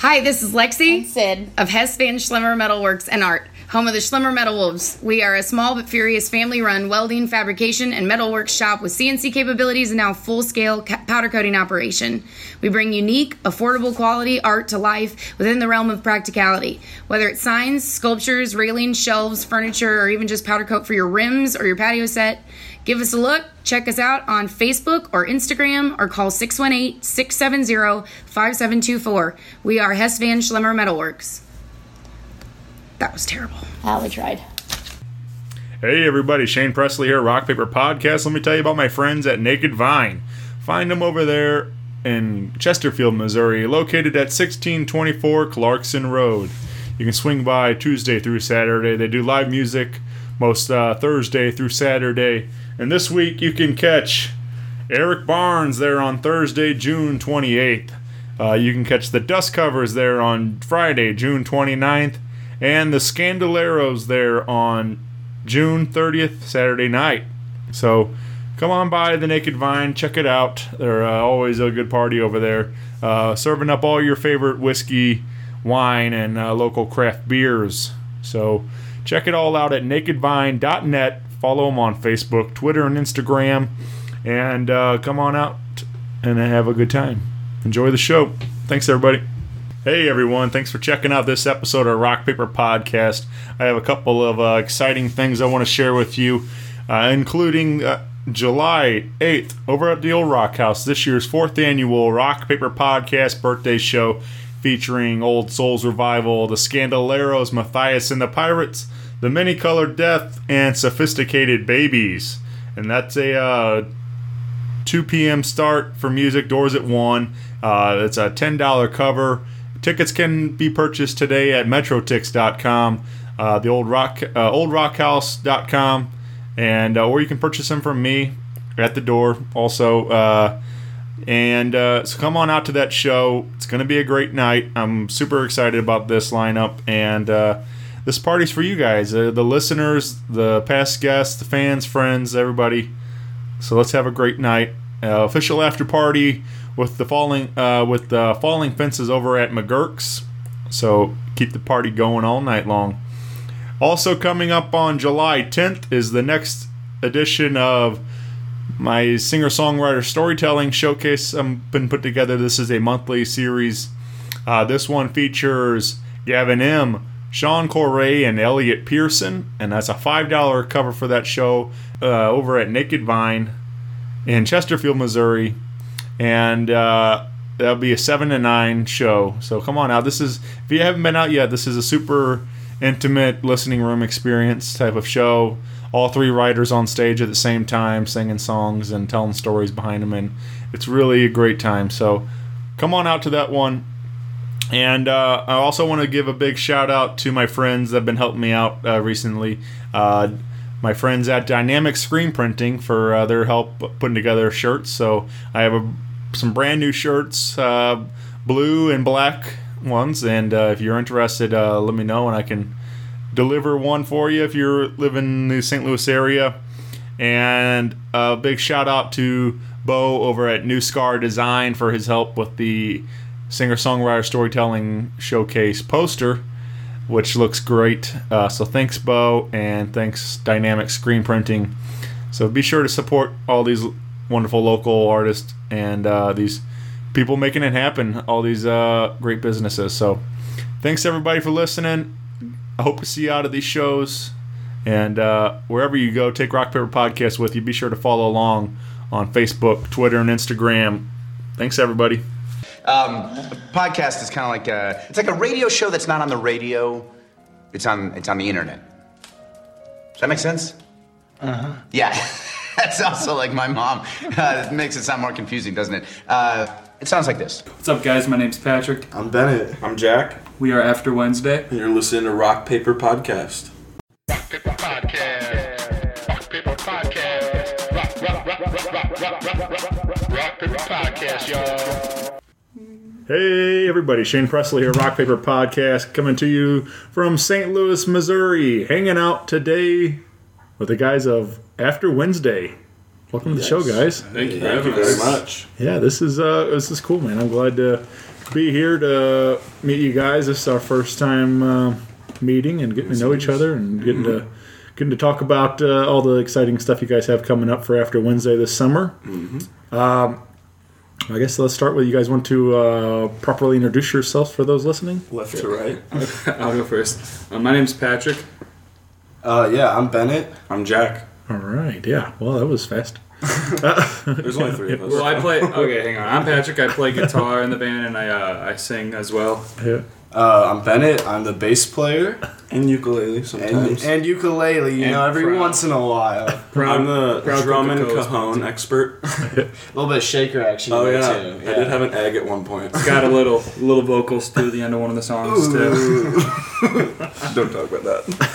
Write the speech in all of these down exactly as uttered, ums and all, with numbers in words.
Hi, this is Lexi and Sid of Hess Van Schlemmer Metalworks and Art, home of the Schlemmer Metal Wolves. We are a small but furious family-run welding, fabrication, and metalworks shop with C N C capabilities and now full-scale ca- powder coating operation. We bring unique, affordable quality art to life within the realm of practicality. Whether it's signs, sculptures, railings, shelves, furniture, or even just powder coat for your rims or your patio set, give us a look. Check us out on Facebook or Instagram or call six one eight, six seven zero, five seven two four. We are Hess Van Schlemmer Metalworks. That was terrible. Oh, we tried. Hey everybody, Shane Presley here, Rock Paper Podcast. Let me tell you about my friends at Naked Vine. Find them over there in Chesterfield, Missouri, located at sixteen twenty-four Clarkson Road. You can swing by Tuesday through Saturday. They do live music most uh, Thursday through Saturday. And this week you can catch Eric Barnes there on Thursday, June twenty-eighth. Uh, you can catch the Dust Covers there on Friday, June twenty-ninth. And the Scandaleros there on June thirtieth, Saturday night. So come on by the Naked Vine, check it out. They're uh, always a good party over there. Uh, serving up all your favorite whiskey, wine, and uh, local craft beers. So check it all out at naked vine dot net. Follow them on Facebook, Twitter, and Instagram. And uh, come on out and have a good time. Enjoy the show. Thanks, everybody. Hey, everyone. Thanks for checking out this episode of Rock Paper Podcast. I have a couple of uh, exciting things I want to share with you, uh, including uh, July eighth over at the Old Rock House, this year's fourth annual Rock Paper Podcast birthday show featuring Old Souls Revival, the Scandaleros, Matthias and the Pirates, the Many-Colored Death, and Sophisticated Babies. And that's a uh, two p.m. start for music, doors at one. Uh, it's a ten dollars cover. Tickets can be purchased today at metrotix dot com, uh, the old rock, uh, old rock house dot com, and uh, or you can purchase them from me at the door also. Uh, and uh, so come on out to that show. It's going to be a great night. I'm super excited about this lineup, and uh, this party's for you guys, uh, the listeners, the past guests, the fans, friends, everybody. So let's have a great night. Uh, official after party with the falling uh, with the falling fences over at McGurk's. So keep the party going all night long. Also coming up on July tenth is the next edition of my singer-songwriter storytelling showcase I've been put together. This is a monthly series. Uh, this one features Gavin M., Sean Correa, and Elliot Pearson, and that's a five dollars cover for that show uh, over at Naked Vine in Chesterfield, Missouri. And uh, that'll be a seven to nine show. So come on out. This is, if you haven't been out yet, this is a super intimate listening room experience type of show. All three writers on stage at the same time, singing songs and telling stories behind them. And it's really a great time. So come on out to that one. And uh, I also want to give a big shout out to my friends that have been helping me out uh, recently. Uh, my friends at Dynamic Screen Printing for uh, their help putting together shirts. So I have a, some brand new shirts, uh, blue and black ones. And uh, if you're interested, uh, let me know and I can deliver one for you if you're living in the Saint Louis area. And a big shout out to Bo over at New Scar Design for his help with the singer-songwriter storytelling showcase poster, which looks great. Uh, so thanks, Bo, and thanks, Dynamic Screen Printing. So be sure to support all these wonderful local artists and uh, these people making it happen, all these uh, great businesses. So thanks, everybody, for listening. I hope to see you out at these shows. And uh, wherever you go, take Rock Paper Podcast with you. Be sure to follow along on Facebook, Twitter, and Instagram. Thanks, everybody. Um, a podcast is kind of like a, it's like a radio show that's not on the radio. It's on, it's on the internet. Does that make sense? Uh-huh. Yeah. That's also like my mom. Uh, it makes it sound more confusing, doesn't it? Uh, it sounds like this. What's up, guys? My name's Patrick. I'm Bennett. I'm Jack. We are After Wednesday. And you're listening to Rock Paper Podcast. Rock Paper Podcast. Rock Paper Podcast. Rock, rock, rock, rock, rock, rock, rock, rock, rock, rock Paper Podcast, y'all. Hey everybody, Shane Presley here, Rock Paper Podcast, coming to you from Saint Louis, Missouri, hanging out today with the guys of After Wednesday. welcome to the show, guys. Thank you, Thank you very much. Yeah, this is uh, this is cool, man. I'm glad to be here to meet you guys. This is our first time uh, meeting and getting to know each other and getting to getting to talk about uh, all the exciting stuff you guys have coming up for After Wednesday this summer. Mm-hmm. Um, I guess let's start with you guys want to uh, properly introduce yourselves for those listening. Left to right. I'll go first. Uh, my name's Patrick. Uh, yeah, I'm Bennett. I'm Jack. All right, yeah. Well, that was fast. There's only three of us. Well, I play. Okay, hang on. I'm Patrick. I play guitar in the band, and I uh, I sing as well. Yeah. Uh, I'm Bennett. I'm the bass player. And ukulele And, sometimes. and ukulele, you And know, every proud. once in a while. I'm the Proud drum and Coca-Cola's cajon expert. A little bit of shaker action. Oh there, yeah. too. I did have an egg at one point. Got a little little vocals to the end of one of the songs too. Don't talk about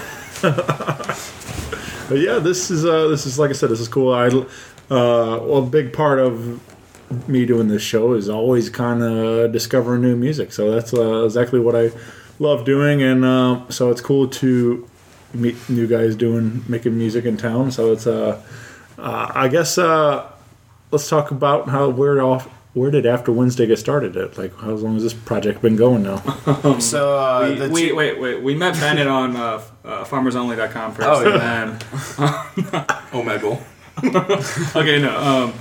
that. But yeah, this is uh, this is like I said, this is cool. I uh, well, a big part of me doing this show is always kind of discovering new music. So that's uh, exactly what I love doing, and uh, so it's cool to meet new guys doing making music in town. So it's uh, uh I guess uh, let's talk about how where off where did After Wednesday get started? At like how long has this project been going now? So, uh, We, the we two- wait wait we met Bennett on uh, uh, farmers only dot com first, Oh, and then Omegle. okay no um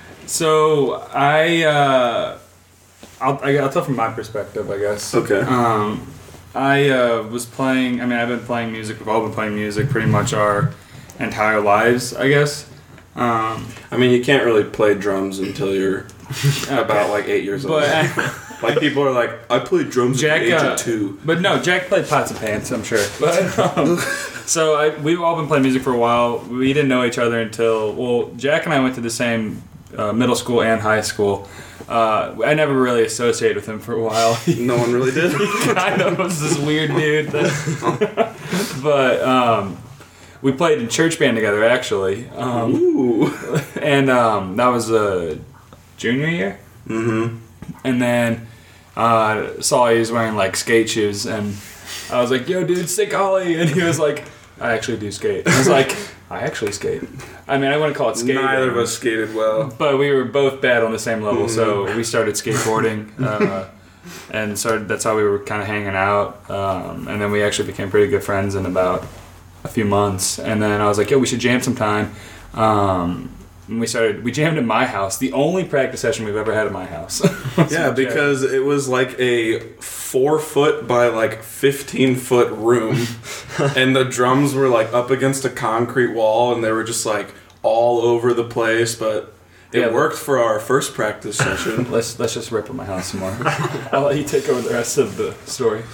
so I uh I'll I- I'll tell from my perspective, I guess. Okay. Um, I uh, was playing. I mean, I've been playing music. We've all been playing music pretty much our entire lives, I guess. Um, I mean, you can't really play drums until you're about like eight years old. but Like people are like, I played drums Jack, at the age uh, of two. but no, Jack played pots and pans, I'm sure. But um, so I, we've all been playing music for a while. We didn't know each other until well, Jack and I went to the same uh, middle school and high school. Uh, I never really associated with him for a while. No one really did. kind of was this weird dude. That, but um, we played in church band together, actually. Um, Ooh. and um, that was a junior year. Mm-hmm. And then uh, saw he was wearing like skate shoes, and I was like, "Yo, dude, stick ollie!" And he was like, "I actually do skate." I was like, "I actually skate." I mean, I wouldn't call it skating. Neither of us skated well. But we were both bad on the same level, so we started skateboarding, uh, and started. That's how we were kind of hanging out, um, and then we actually became pretty good friends in about a few months. And then I was like, "Yo, we should jam sometime." Um, and we started. We jammed at my house. The only practice session we've ever had at my house. Yeah, because it was like a four foot by like fifteen foot room, and the drums were like up against a concrete wall, and they were just like all over the place. But it Yeah. worked for our first practice session. let's let's just rip at my house some more. I'll let you take over the rest of the story.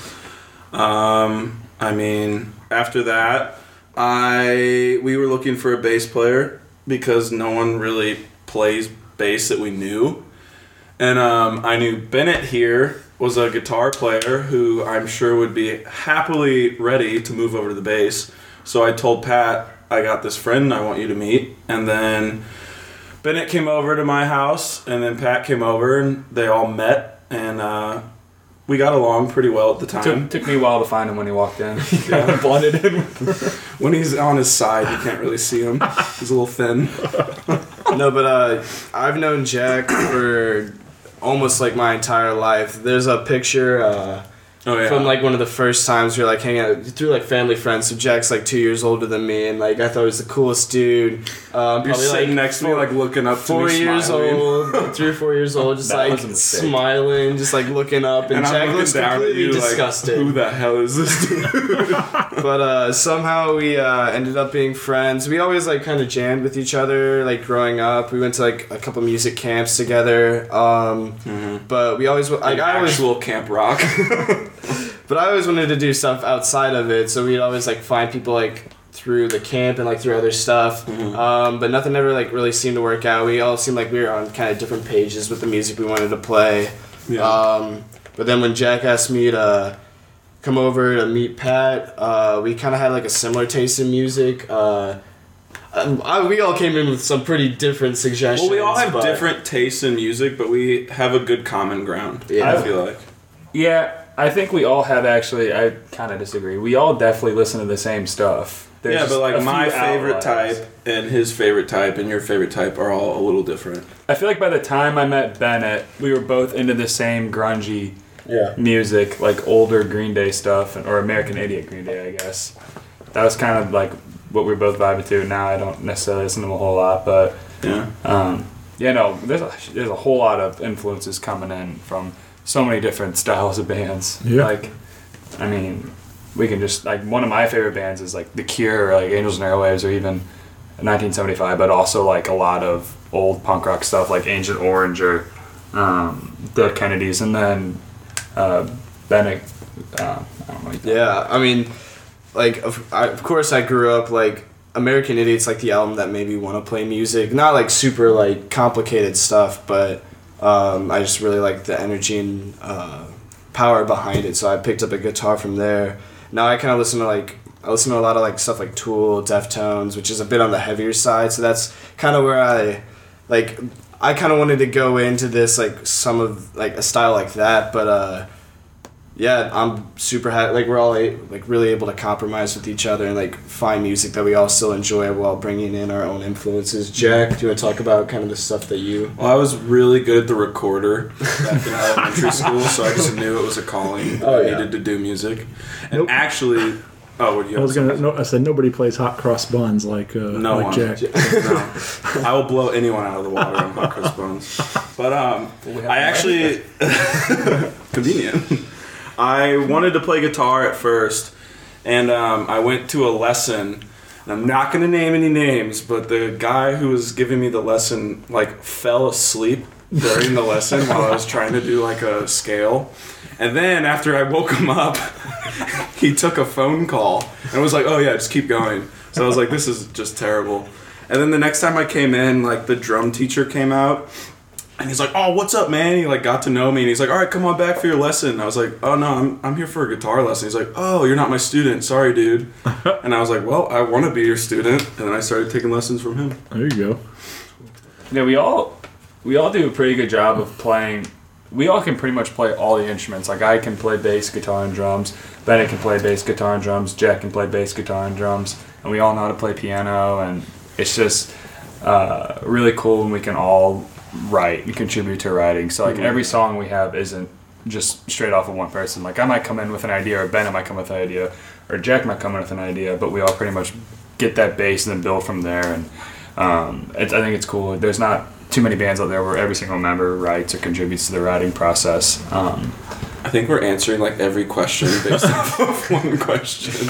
Um, I mean, after that, I we were looking for a bass player because no one really plays bass that we knew. And um, I knew Bennett here was a guitar player who I'm sure would be happily ready to move over to the bass. So I told Pat, I got this friend I want you to meet. And then Bennett came over to my house, and then Pat came over, and they all met. And uh, we got along pretty well at the time. Took, took me a while to find him when he walked in. He kind of blended in with When he's on his side, you can't really see him. He's a little thin. No, but uh, I've known Jack for almost like my entire life. There's a picture uh, Oh yeah. from like one of the first times we were like hanging out through like family friends. So Jack's like two years older than me, and like I thought he was the coolest dude. Um, You're probably sitting like next to me, like looking up to four me, years smiling. old, three or four years old, just That like was a mistake. smiling, just like looking up, and, And Jack I'm looking looks down at completely you disgusted. like, who the hell is this dude? But uh, somehow we uh, ended up being friends. We always like kind of jammed with each other, like growing up. We went to like a couple music camps together. Um, But we always like Like I always, actual camp rock. but I always wanted to do stuff outside of it. So we'd always like find people like through the camp and like through other stuff. Um, but nothing ever like really seemed to work out. We all seemed like we were on kind of different pages with the music we wanted to play. Yeah. Um, but then when Jack asked me to come over to meet Pat, uh, we kind of had like a similar taste in music. Uh, I, I- we all came in with some pretty different suggestions. Well, we all have but- different tastes in music, but we have a good common ground. Yeah. I feel like. Yeah, I think we all have actually. I kind of disagree. We all definitely listen to the same stuff. There's yeah, but like a my few favorite outliers. type and his favorite type and your favorite type are all a little different. I feel like by the time I met Bennett, we were both into the same grungy Yeah. music, like older Green Day stuff, or American Idiot Green Day, I guess. That was kind of like what we were both vibing to. Now I don't necessarily listen to them a whole lot, but Yeah. um, yeah, no, there's a, there's a whole lot of influences coming in from so many different styles of bands. Yeah. Like, I mean, we can just, like, one of my favorite bands is like The Cure, or like Angels and Airwaves, or even nineteen seventy-five, but also like a lot of old punk rock stuff like Agent Orange or um, Dead Kennedys, and then uh, Bennett. Uh, I don't know. Yeah, I mean, like of, I, of course I grew up like American Idiot's like the album that made me want to play music. Not like super like complicated stuff, but um, I just really like the energy and uh, power behind it. So I picked up a guitar from there. Now I kind of listen to like I listen to a lot of like stuff like Tool, Deftones, which is a bit on the heavier side. So that's kind of where I like I kind of wanted to go into this like some of like a style like that, but uh, yeah, I'm super happy. Like we're all a- like really able to compromise with each other and like find music that we all still enjoy while bringing in our own influences. Jack, do you want to talk about kind of the stuff that you? Well, I was really good at the recorder back in elementary school, so I just knew it was a calling. Oh, I yeah. needed to do music. And Nope. actually, oh, what do you I was gonna. No, I said nobody plays hot cross buns like uh, No like one. Jack. No. I will blow anyone out of the water on hot cross bones. But um, I actually convenient. I wanted to play guitar at first, and um, I went to a lesson. And I'm not going to name any names, but the guy who was giving me the lesson like fell asleep during the lesson while I was trying to do like a scale. And then after I woke him up, he took a phone call and was like, "Oh yeah, just keep going." So I was like, "This is just terrible." And then the next time I came in, like the drum teacher came out, and he's like, "Oh, what's up, man?" He like got to know me, and he's like, "All right, come on back for your lesson." And I was like, "Oh no, I'm I'm here for a guitar lesson." He's like, "Oh, you're not my student. Sorry, dude." And I was like, "Well, I want to be your student." And then I started taking lessons from him. There you go. Yeah, we all we all do a pretty good job of playing. We all can pretty much play all the instruments. Like I can play bass, guitar, and drums. Bennett can play bass, guitar, and drums. Jack can play bass, guitar, and drums. And we all know how to play piano. And it's just uh, really cool when we can all write and contribute to writing. So like every song we have isn't just straight off of one person. Like I might come in with an idea, or Bennett might come with an idea, or Jack might come in with an idea. But we all pretty much get that base and then build from there. And um, it's, I think it's cool. There's not too many bands out there where every single member writes or contributes to the writing process. Um, I think we're answering like every question based off of one question.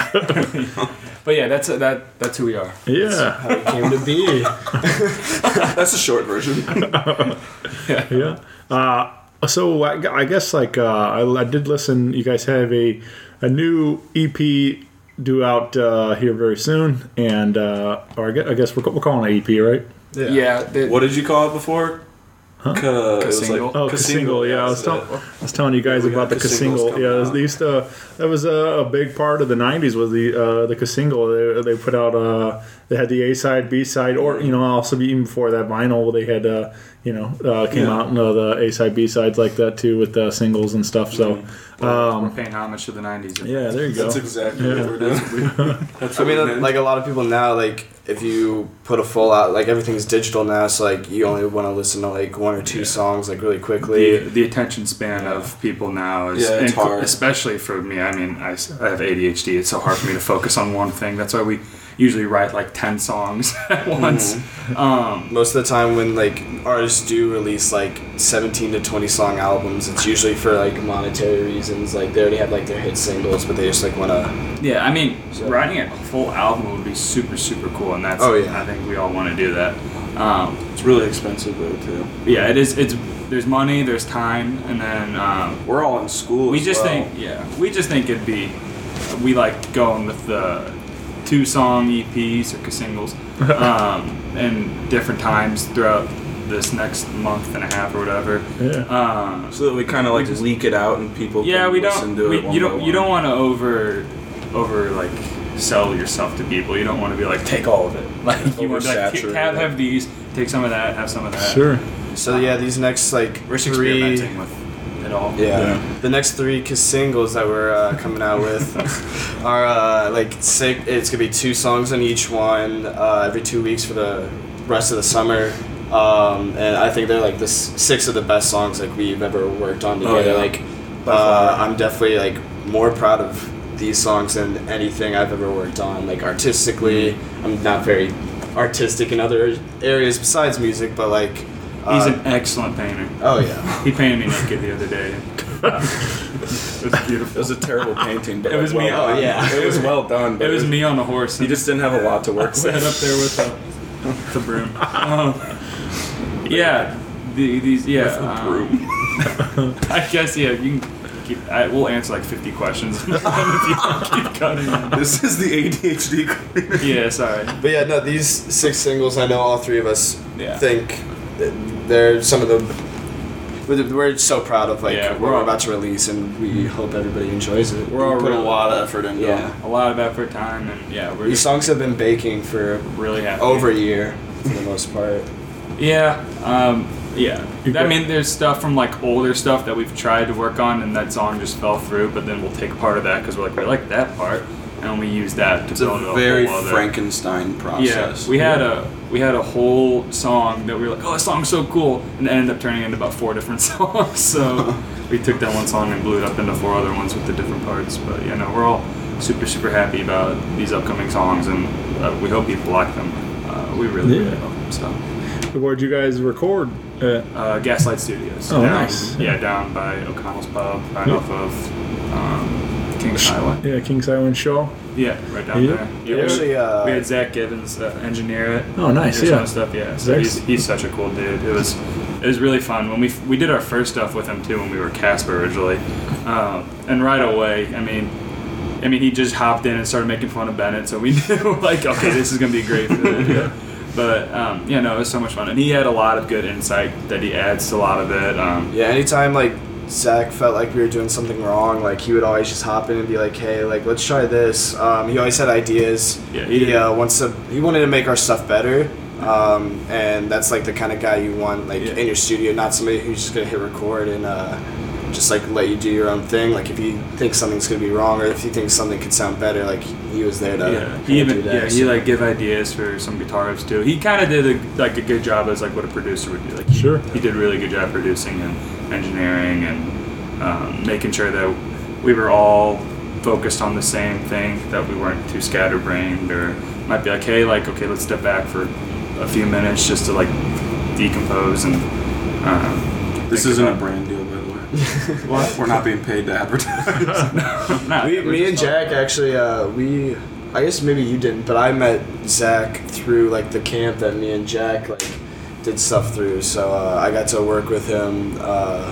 but yeah, that's that. That's who we are. Yeah, How it came to be. That's a short version. yeah. Uh, so I, I guess like uh, I, I did listen. You guys have a a new E P due out uh, here very soon, and uh, or I guess, I guess we're, we're calling it E P, right? Yeah. Yeah. the- What did you call it before? Huh? Ca- it was Casingle? like Oh, Casingle, yeah. I was, that's tell- it. I was telling you guys We got about the Casingles Casingle. coming Yeah, out. they used to. That was a, a big part of the nineties. Was the uh, the Casingle? They, they put out. Uh, they had the A side, B side, or you know, also even before that vinyl, they had. Uh, you know, uh, came Yeah. out and uh, the A side, B sides like that too with the singles and stuff. So, we're um, paying homage to the nineties. yeah, there you go. That's exactly what we're doing. That's I what we mean, meant. like a lot of people now, like if you put a full out, like everything's digital now, so like you only want to listen to like one or two songs like really quickly. The, the attention span of people now is, Yeah, it's and hard. especially for me. I mean, I, s- I have A D H D. It's so hard for me to focus on one thing. That's why we usually write like ten songs at once. Um, Most of the time, when like artists do release like seventeen to twenty song albums, it's usually for like monetary reasons. Like they already have like their hit singles, but they just like want to. yeah, I mean, So- writing a full album would be super, super cool, and that's. Oh, yeah. I think we all want to do that. Um, It's really expensive though too. yeah, it is. It's there's money, there's time, and then um, We're all in school. we as just well. think, yeah, we just think it'd be. We like going with the two song E Ps or singles, um, and different times throughout this next month and a half or whatever. Yeah. Um, so that we kind of like we just- leak it out and people. yeah, can we listen don't. To We, it one you by don't. You one. don't want to over, over like sell yourself to people. You don't want to be like take all of it. Like you want to be like Oversaturate have it. have these, take some of that, have some of that. Sure. So yeah, these next like We're just three. experimenting with it all. Yeah. Yeah. The next three k- singles that we're uh, coming out with are uh, like sick. It's gonna be two songs on each one uh, every two weeks for the rest of the summer. Um, and I think they're like the s- six of the best songs like we've ever worked on Oh, together. yeah. Like uh, I'm definitely like more proud of these songs than anything I've ever worked on. Like artistically, I'm not very artistic in other areas besides music, but like He's uh, an excellent painter. oh yeah. He painted me naked the other day. It was beautiful. It was a terrible painting, but It was well me. done. Oh, yeah. It was well done. But It was me on the horse. He just didn't have a lot to work sat with. up there with the, the broom. Um, yeah, the, these yeah. um, I guess yeah. You can keep. I, we'll answer like fifty questions if you want to keep cutting. Them. This is the A D H D cleaner. Yeah, sorry. But yeah, no, these six singles, I know all three of us Yeah. think that they're some of the. We're we're so proud of like Yeah, what we're we're all- about to release, and we hope everybody enjoys it. We're all Put a really, lot of effort into Yeah. it. a lot of effort, time, and yeah, we're These just songs have been baking for really happy. over a year for the most part. Yeah, um, yeah. You I got- mean, there's stuff from like older stuff that we've tried to work on, and that song just fell through. But then we'll take part of that because we're like, we like that part, and we use that to It's build a a very whole other. Frankenstein Yeah, process. we had a we had a whole song that we were like, oh, that song's so cool, and it ended up turning into about four different songs. So we took that one song and blew it up into four other ones with the different parts. But yeah, no, we're all super super happy about these upcoming songs, and uh, we hope people like them. Uh, we really really Yeah. hope them. So. Where'd you guys record? At? Uh, Gaslight Studios. Oh, down, nice. Yeah, down by O'Connell's Pub, right Yeah. off of um, Kings Highway. Yeah, Kings Highway and Shaw. Yeah, right down Yeah. there. Yeah, we- actually, uh, we had Zach Gibbons uh, engineer it. Oh, nice, do some yeah. stuff. Yeah, so Zach's- he's, he's such a cool dude. It was it was really fun when we we did our first stuff with him too when we were Casper originally, um, and right away, I mean. I mean, he just hopped in and started making fun of Bennett, so we knew, like, okay, this is going to be great for the video. But, um, yeah, no, it was so much fun. And he had a lot of good insight that he adds to a lot of it. Um, Yeah, anytime like Zach felt like we were doing something wrong, like he would always just hop in and be like, "Hey, like let's try this." Um, he always had ideas. Yeah, he he did. uh, wants to. He wanted to make our stuff better, um, and that's like the kind of guy you want like Yeah. in your studio, not somebody who's just gonna hit record and uh, just like let you do your own thing. Like if you think something's gonna be wrong or if you think something could sound better, like he was there to yeah, kinda he even do that. yeah he so- like give ideas for some guitarists too. He kind of did a, like a good job as like what a producer would do. Like he, Sure. he did a really good job producing and engineering and um, making sure that we were all focused on the same thing, that we weren't too scatterbrained or might be like, hey, like okay, let's step back for a few minutes just to like decompose and. Um, This think isn't a about- brand deal, by the way. What? We're not being paid to advertise. Nah, We, we're me and just all- Jack actually, uh, we, I guess maybe you didn't, but I met Zach through like the camp that me and Jack like did stuff through. So uh, I got to work with him. Uh,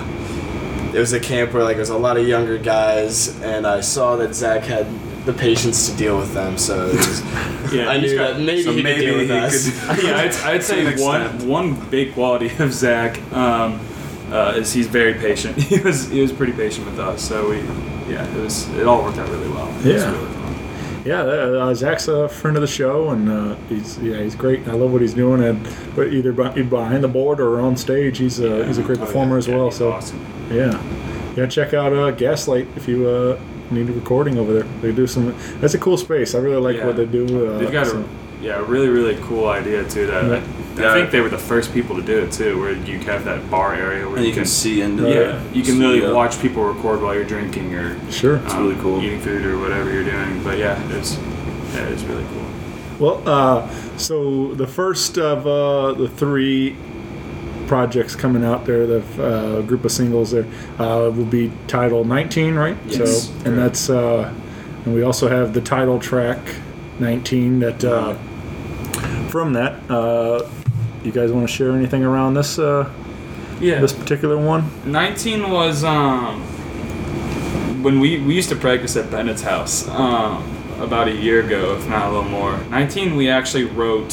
it was a camp where like there was a lot of younger guys, and I saw that Zach had the patience to deal with them. So it was, Yeah, I he's knew got- that maybe so he maybe could deal with he us. could- Yeah, I'd, I'd To say an one extent. one big quality of Zach um, uh, is he's very patient. He was he was pretty patient with us, so we yeah it was it all worked out really well. It was Yeah. really fun. Yeah, uh, Zach's a friend of the show, and uh, he's yeah he's great. I love what he's doing, and but either be- behind the board or on stage, he's a he's a great Oh, performer yeah. as Yeah, well. he's So awesome. yeah, yeah, check out uh, Gaslight if you uh, need a recording over there. They do some. That's a cool space. I really like Yeah. what they do. Uh, They've got so- a yeah a really really cool idea too. That I, Yeah. I think they were the first people to do it too, where you have that bar area where And you can see into yeah the you can really studio. watch people record while you're drinking or Sure. It's um, really cool. eating food or whatever you're doing. But yeah, it's yeah it's really cool. Well, uh, so the first of uh, the three projects coming out there, the uh, group of singles there, uh, will be titled nineteen, right? Yes, So, and correct. that's uh, and we also have the title track nineteen. That uh, from that, uh, you guys want to share anything around this uh, Yeah, this particular one? nineteen was um when we we used to practice at Bennett's house um about a year ago, if not a little more. nineteen we actually wrote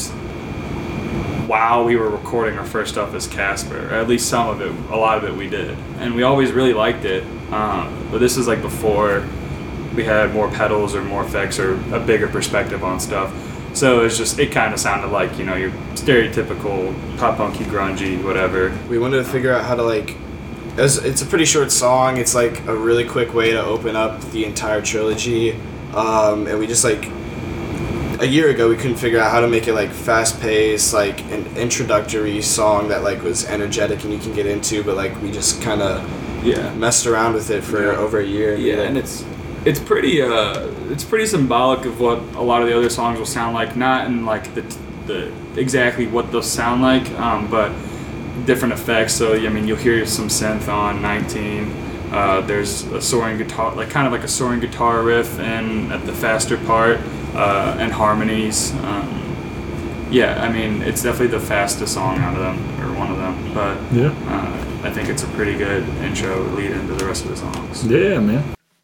while we were recording our first stuff as Casper, or at least some of it, a lot of it we did, and we always really liked it. Um, but this is like before we had more pedals or more effects or a bigger perspective on stuff. So it's just it kind of sounded like, you know, your stereotypical pop punky grungy whatever. We wanted to figure out how to like it was, it's a pretty short song. It's like a really quick way to open up the entire trilogy. Um, and we just like a year ago we couldn't figure out how to make it like fast paced, like an introductory song that like was energetic and you can get into, but like we just kind of Yeah. messed around with it for Yeah. over a year. Yeah, and it's it's pretty uh it's pretty symbolic of what a lot of the other songs will sound like. Not in like the the exactly what they'll sound like, um, but different effects. So I mean, you'll hear some synth on nineteen. Uh, there's a soaring guitar, like kind of like a soaring guitar riff, and at the faster part, uh, and harmonies. Um, yeah, I mean, it's definitely the fastest song out of them, or one of them. But Yeah. uh, I think it's a pretty good intro lead into the rest of the songs. Yeah, man.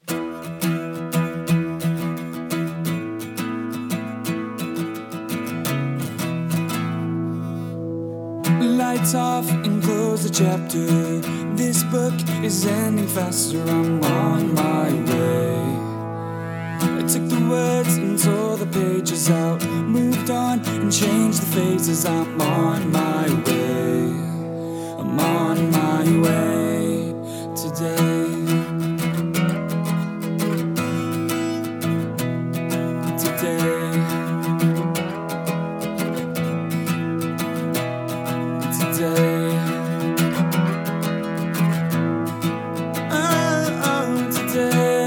Lights off and close the chapter. This book is ending faster. I'm on my way. I took the words and tore the pages out. Moved on and changed the phases. I'm on my way. I'm on my way today. Today. Today. Oh, oh, today.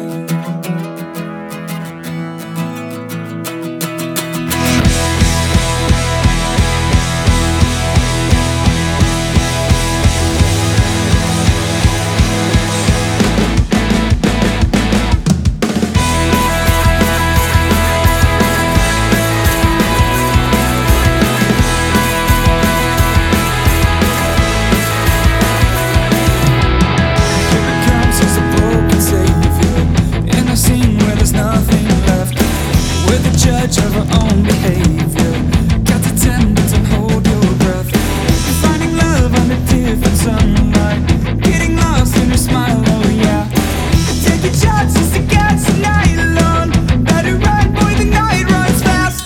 Judge of our own behavior. Got to tendons and hold your breath. Finding love under different sunlight. Getting lost in your smile, oh yeah. Taking chances to catch the night alone. Better run, boy, the night runs fast.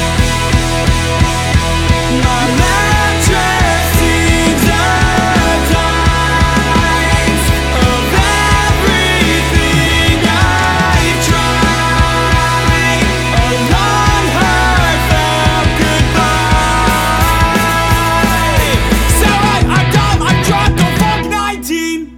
My mattress seems the times of everything I've tried. Long, heartfelt goodbye. So I, I'm dumb, I'm drunk, don't fuck nineteen.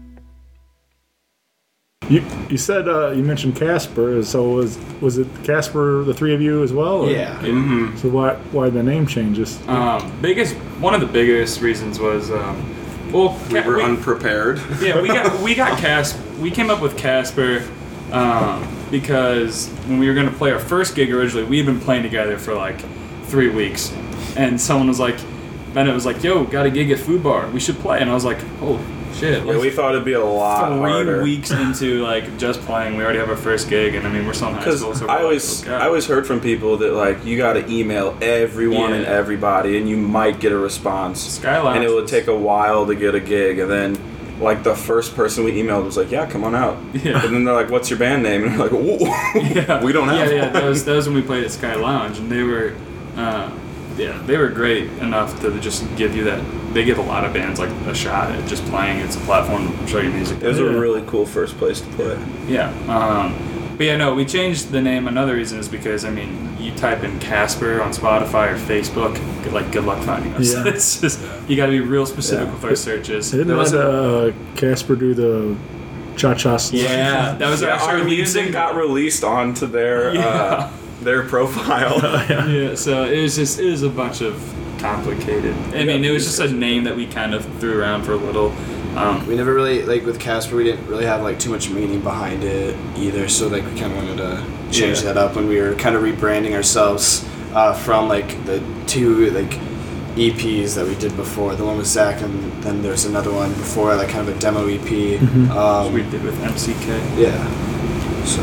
You you said uh, you mentioned Casper. So was was it Casper, the three of you as well? or- Yeah. So why why the name changes? Um, biggest one of the biggest reasons was um, well, We Ca- were unprepared. yeah, we got we got Casper. We came up with Casper um, because when we were gonna play our first gig originally, we had been playing together for like three weeks, and someone was like, Bennett was like, "Yo, got a gig at Food Bar. We should play." And I was like, "Oh shit!" Yeah, like, we thought it'd be a lot three harder. weeks into like just playing, we already have our first gig, and I mean we're still in high Because school. So we're I like, always, "Oh, God." I always heard from people that like you got to email everyone and Yeah. everybody, and you might get a response. Sky Lounge and it would was- take a while to get a gig, and then like the first person we emailed was like, "Yeah, come on out." Yeah. And then they're like, "What's your band name?" And we're like, "Whoa, Yeah. we don't have." Yeah, yeah. one." That was that was when we played at Sky Lounge, and they were, uh, yeah, they were great enough to just give you that. They give a lot of bands like a shot at just playing. It's a platform to show you music. It was a really cool first place to play. Yeah. Um, but yeah, no, we changed the name. Another reason is because I mean, you type in Casper on Spotify or Facebook, good, like good luck finding us. Yeah. It's just you got to be real specific Yeah. with our searches. Didn't there was that, uh, Casper do the cha-cha? Yeah, that was Yeah, actually our our lead music single. got released onto their Yeah. uh, their profile. Yeah, so it was just it was a bunch of complicated. I mean, it was just a name that we kind of threw around for a little. Um, We never really like with Casper. We didn't really have like too much meaning behind it either. So like we kind of wanted to change Yeah. that up when we were kind of rebranding ourselves uh, from like the two like E Ps that we did before. The one with Zach, and then there's another one before, like kind of a demo E P. Um, we did with M C K. yeah. So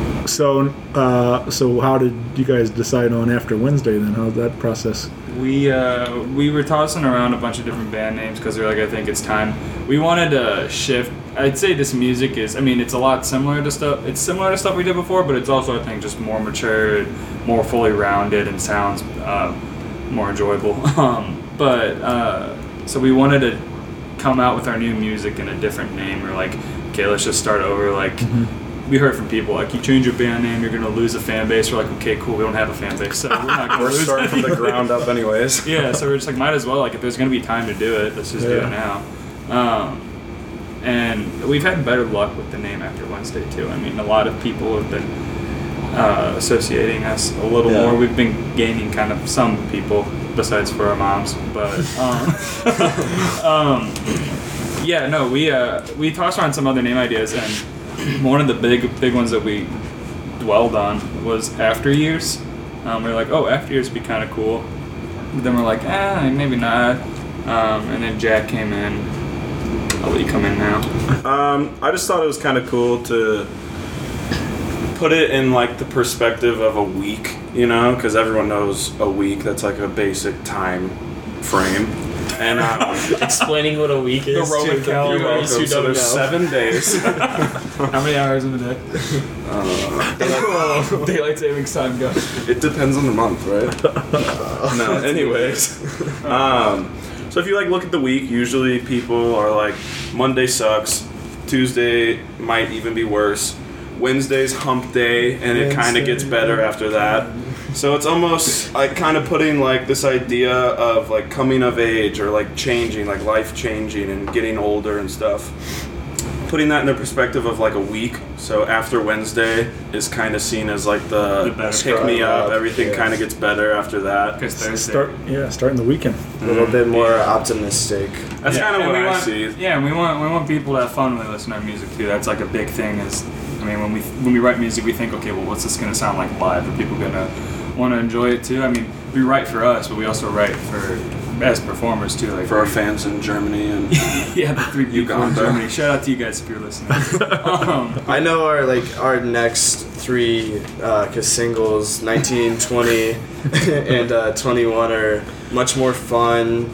So uh, so how did you guys decide on After Wednesday then? How's that process? We uh, we were tossing around a bunch of different band names because we were like, I think it's time. We wanted to shift. I'd say this music is. I mean, it's a lot similar to stuff. It's similar to stuff we did before, but it's also I think just more mature, more fully rounded, and sounds uh, more enjoyable. Um, but uh, so we wanted to come out with our new music in a different name, or like, okay, let's just start over. Like, mm-hmm. we heard from people like, you change your band name, you're gonna lose a fan base. We're like, okay, cool, we don't have a fan base, so we're not gonna We're lose starting from the ground up, anyways. Yeah, so we're just like, might as well. Like, if there's gonna be time to do it, let's just Yeah. do it now. Um, and we've had better luck with the name After Wednesday too. I mean, a lot of people have been uh, associating us a little Yeah. more. We've been gaining kind of some people, besides for our moms, but um, um, yeah, no, we uh, we tossed around some other name ideas, and one of the big big ones that we dwelled on was After Years. Um, we were like, oh, After Years would be kind of cool. But then we're like, ah, maybe not. Um, and then Jack came in. I'll let you come in now. Um, I just thought it was kind of cool to put it in like the perspective of a week, you know, because everyone knows a week. That's like a basic time frame. And um, Explaining what a week is. The Roman to the calendar. viewers who so don't there's know. seven days. How many hours in a day? Uh, Daylight savings time go. It depends on the month, right? No, anyways. Um, so if you like look at the week, usually people are like, Monday sucks, Tuesday might even be worse, Wednesday's hump day, and it kind of gets better after that. So it's almost like kind of putting like this idea of like coming of age or like changing, like life changing and getting older and stuff. Putting that in the perspective of like a week. So after Wednesday is kind of seen as like the, The better pick me start. up. Everything Yeah. kind of gets better after that. Because Thursday. Start, yeah, starting the weekend. A little bit more optimistic. That's Yeah, kind of and what we I want, see. Yeah, and we want we want people to have fun when they listen to our music too. That's like a big thing. Is I mean, when we when we write music, we think, okay, well, what's this gonna sound like live? Are people gonna want to enjoy it too? I mean, we write for us, but we also write for as performers too. Like For our we- fans in Germany and yeah, the three people in Uganda. Germany. Shout out to you guys if you're listening. um, I know our like our next three uh, cause singles, nineteen, twenty, and uh, twenty-one are much more fun,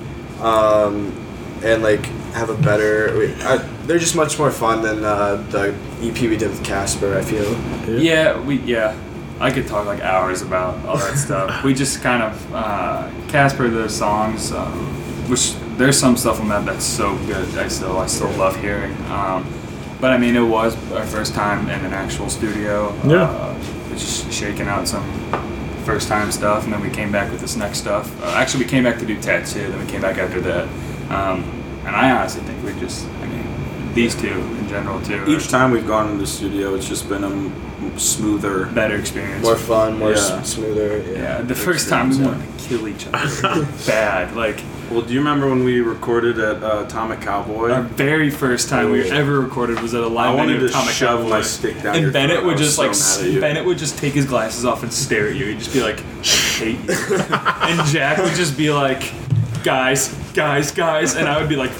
um, and like have a better. we- I, they're just much more fun than uh, the E P we did with Casper. I feel. Yeah, we yeah. I could talk like hours about all that stuff. We just kind of uh, Casper the songs, um, which there's some stuff on that that's so good. I still I still love hearing. Um, but I mean, it was our first time in an actual studio. Yeah. Uh, just shaking out some first time stuff, and then we came back with this next stuff. Uh, actually, we came back to do Tattoo, then we came back after that. Um, and I honestly think we just, I mean, these two in general too. are each time we've gone in the studio, it's just been a m- smoother. better experience. More fun, more Yeah. s- smoother. Yeah. Yeah, the first time we wanted to kill each other bad. Like Well, do you remember when we recorded at uh, Atomic Cowboy? our very first time we ever recorded was at a I live wanted venue to of Atomic shove Cowboy. my stick down and your Bennett throat. I would was just so like mad at you. Bennett would just take his glasses off and stare at you. He'd just be like, I hate you. And Jack would just be like, guys, guys, guys, and I would be like,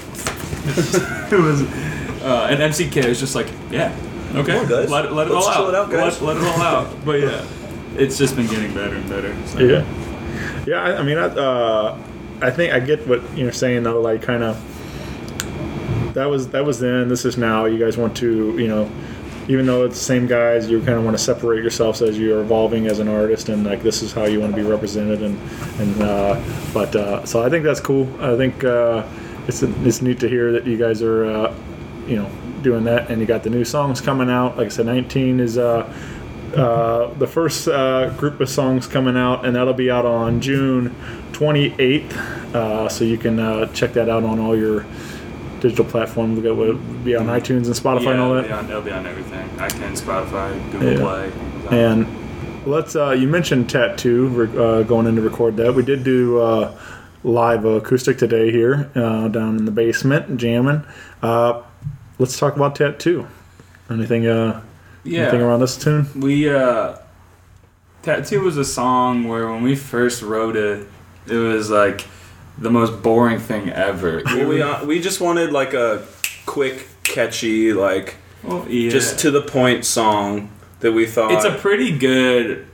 it was. Uh, and M C K was just like, yeah, okay, Come on, guys. let it let it Let's all chill out, it out, guys. Let, let it all out. But yeah, it's just been getting better and better. So. Yeah, yeah. I, I mean, I, uh, I think I get what you're saying though. Like, kind of that was that was then. This is now. You guys want to, you know, even though it's the same guys, you kind of want to separate yourselves as you're evolving as an artist, and like this is how you want to be represented. And and uh, but uh, so I think that's cool. I think uh, it's it's neat to hear that you guys are, uh, you know, doing that, and you got the new songs coming out. Like I said, nineteen is. Uh, Uh, the first uh, group of songs coming out, and that'll be out on June twenty-eighth. Uh, so you can uh, check that out on all your digital platforms. We'll go- it'll be on iTunes and Spotify Yeah, and all it'll be, that. on, it'll be on everything. iTunes, Spotify, Google Yeah. Play. And let's. Uh, you mentioned Tattoo. We're uh, going in to record that. We did do uh, live acoustic today here uh, down in the basement, jamming. Uh, let's talk about Tattoo. Anything? Uh, yeah. Anything around this tune? We uh Tattoo was a song where when we first wrote it, it was like the most boring thing ever. Well, we uh, we just wanted like a quick, catchy, like Well, yeah. just to the point song that we thought. It's a pretty good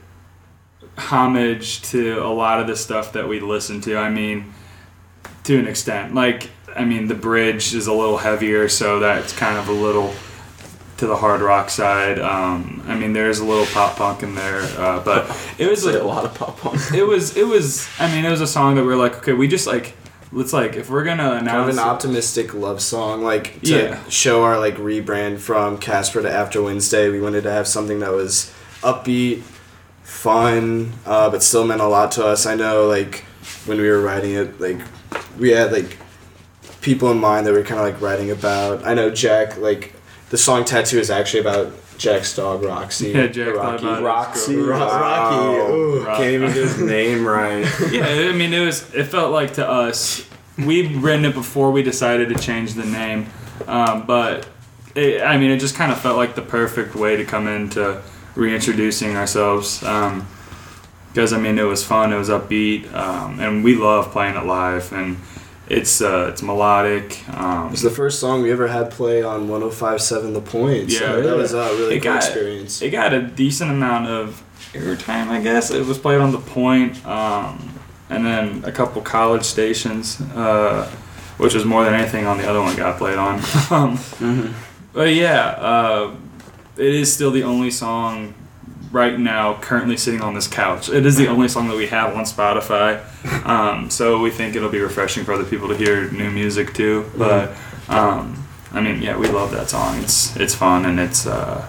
homage to a lot of the stuff that we listen to. I mean, to an extent. Like, I mean, the bridge is a little heavier, so that's kind of a little to the hard rock side. Um, I mean, there's a little pop punk in there, uh, but it was Say like, a lot of pop punk. it was it was I mean it was a song that we were like, okay, we just like It's like if we're gonna Kind of announce an optimistic love song, like to Yeah. show our like rebrand from Casper to After Wednesday. We wanted to have something that was upbeat, fun, uh, but still meant a lot to us. I know, like when we were writing it, like we had like people in mind that we were kind of like writing about. I know Jack, like the song "Tattoo" is actually about Jack's dog Roxy. Yeah, Jack thought Rocky. about it. Roxy. Ro- Rocky. Wow. Ooh. Can't even get his name right. Yeah, I mean, it was. It felt like to us, we'd written it before we decided to change the name, um, but it, I mean, it just kind of felt like the perfect way to come into reintroducing ourselves. Um, because I mean, it was fun, it was upbeat, um, and we love playing it live, and it's uh, it's melodic. Um, It was the first song we ever had play on one oh five point seven The Point. Yeah, so that was a really it cool got- experience. It got a decent amount of airtime, I guess. It was played on The Point, um, and then a couple college stations, uh, which was more than anything on the other one got played on. um, But yeah, uh, it is still the only song right now currently sitting on this couch. It is the only song that we have on Spotify. Um, so we think it'll be refreshing for other people to hear new music too. But um, I mean, yeah, we love that song. It's it's fun and it's. Uh,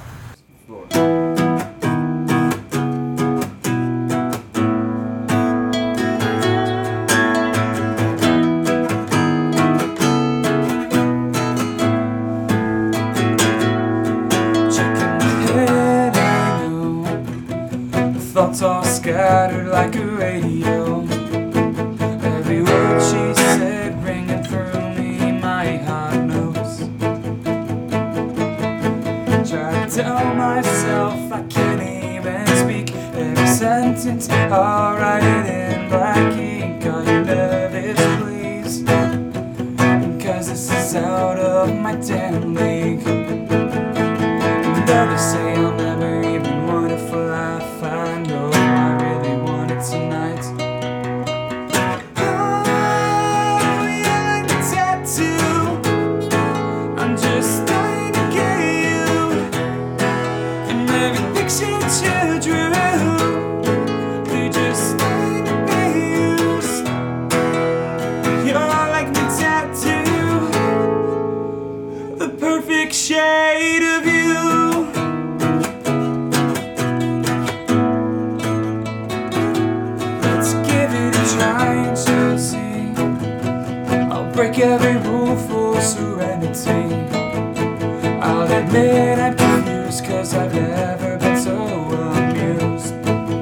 Checking my head, I know the thoughts are scattered like a radio. Every word she said ringing through me, my heart knows. Try to tell myself I can't even speak every sentence. I'll write it in black ink. Are you nervous, please? Cause this is out of my damn league. And others say I'll never even want it for life. I know I really want it tonight. Oh, yeah, like a tattoo. I'm just trying to get you. And every picture that you drew, they're just trying to be used. You're like my tattoo, the perfect shade of you. Let's give it a try and you'll see. I'll break every rule for serenity. I'll admit I'm confused, cause I've never been so amused.